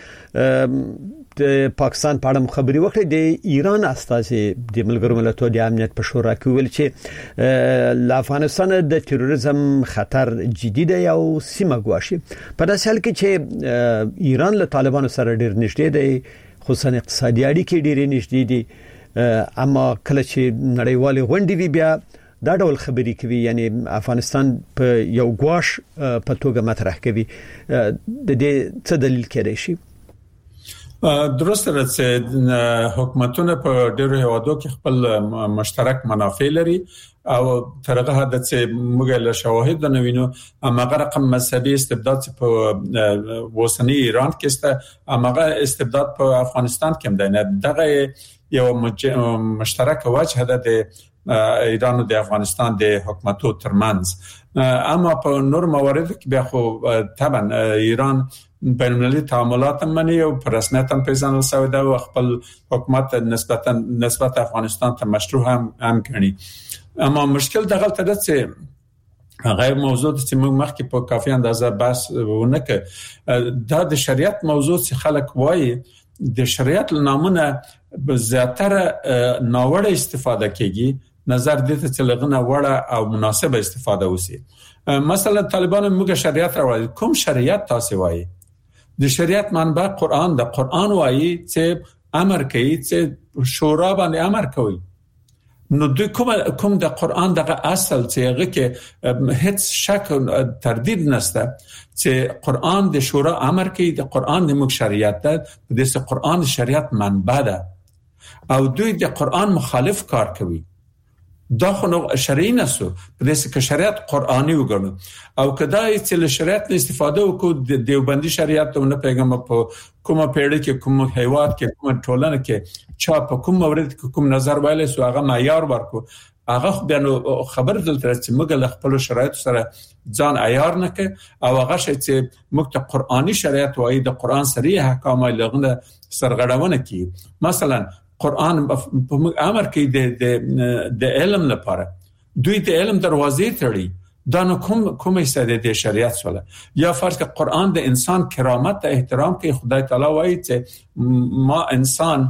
د پاکستان په اړه خبري وکړه د ایران استازي د ملګرو ملتونو د امنیت په شورا کې ویل چې ل افغانستان د تروریزم خطر جدي دی او سیمه ګواښي په داسې حال کې چې ایران له طالبانو سره ډېر نږدې دی خصوصا اقتصادي اړیکې ډېرې نږدې دي اما کله چې نړیوال غونډې وی بیا دا ډول خبرې کوي یعنی افغانستان په یو ګواښ په توګه مطرح کوي د دې څه دلیل کېدای شي؟ درسته ده چې حکومتونه په ډېرو هیوادو کې خپل مشترک منافع لري او ترغه حد چې موږ له شواهد نه وینو امغه رقم مذهبي استبداد په وسنی ایران کې است امغه استبداد په افغانستان کې هم ده. دغه یو مشترک وجه ده د ایران او د افغانستان د حکومتو ترمنځ. اما په نور موارد کې بیا خو طبعا ایران بین‌المللي تعاملات مني او په رسمیت هم پیژندل شوی دی او خپل حکومت نسبتا نسبت افغانستان ته مشروع هم هم کړي. اما مشکل دغه ته ده چې هغه موضوع چې موږ مخکې په کافي اندازه بحث ونه کړ، دا د شریعت موضوع چې خلک وایي د شریعت لنامونه زیاتره ناوړه استفاده کیږي، نظر دې ته چې لغنه وړه او مناسبه استفاده وسی. مثلا طالبان موږ شریعت راوړل، کوم شریعت تاسو وایي؟ د شریعت منبع قرآن ده. قرآن وایي چې امر کوي چې شورا باندې امر کوي. نو دوی کوم کوم د قرآن دغه اصل چې هغه کې هیڅ شک تردید نشته چې قرآن د شورا امر کوي، د قرآن د موږ شریعت ده، د قرآن شریعت منبع ده او دوی د قرآن مخالف کار کوي. دا خو نو شرعي نسو، په دې کې شریعت قرآني وګڼو او کداې چې له شریعت نه استفاده وکړو د دیوبندي شریعت نه پیغام په کومه پیړۍ کې کوم هیواد کې کوم ټولنه کې چا په کوم مورد کې کوم نظر وایي سو هغه معیار ورکو، هغه خو بیا خبر دلته چې موږ له خپل شرایط سره ځان عیار نه کې او هغه شی چې موږ ته قرآني شریعت وایي د قرآن صریح احکام لغنه سرغړونه کوي. مثلا قرآن امر کوي د د علم لپاره، دوی د علم دروازې تړي، دا نو کوم کومه ساده د شریعت سره یا فرض ک قرآن د انسان کرامت ته احترام کوي. خدای تعالی وایي چې ما انسان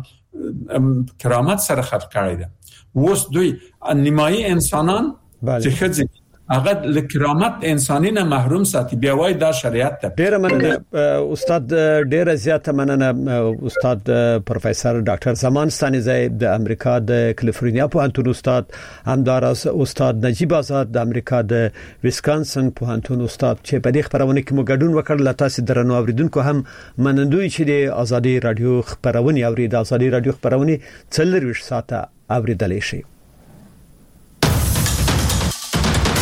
کرامت سره خلق کړی دی. وس دوی نیمایي انسانان چې خځې هغه له کرامت انساني نه محروم ساتي، بیا وای دا شریعت ته. ډیر مننه استاد، ډیر زیاته مننه استاد پروفیسور ډاکټر زمان ستانیزی د امریکا د کالیفورنیا پوهنتون استاد، همداراز استاد نجیب آزاد د امریکا د ویسکانسن پوهنتون استاد چې په دې خبرونه کې مو ګډون وکړ. لته سي درنو اوریدونکو هم منندوی چې د ازادي رادیو خبرونه اوري. د ازادي رادیو خبرونه څلور ساعته اوریدلای شي.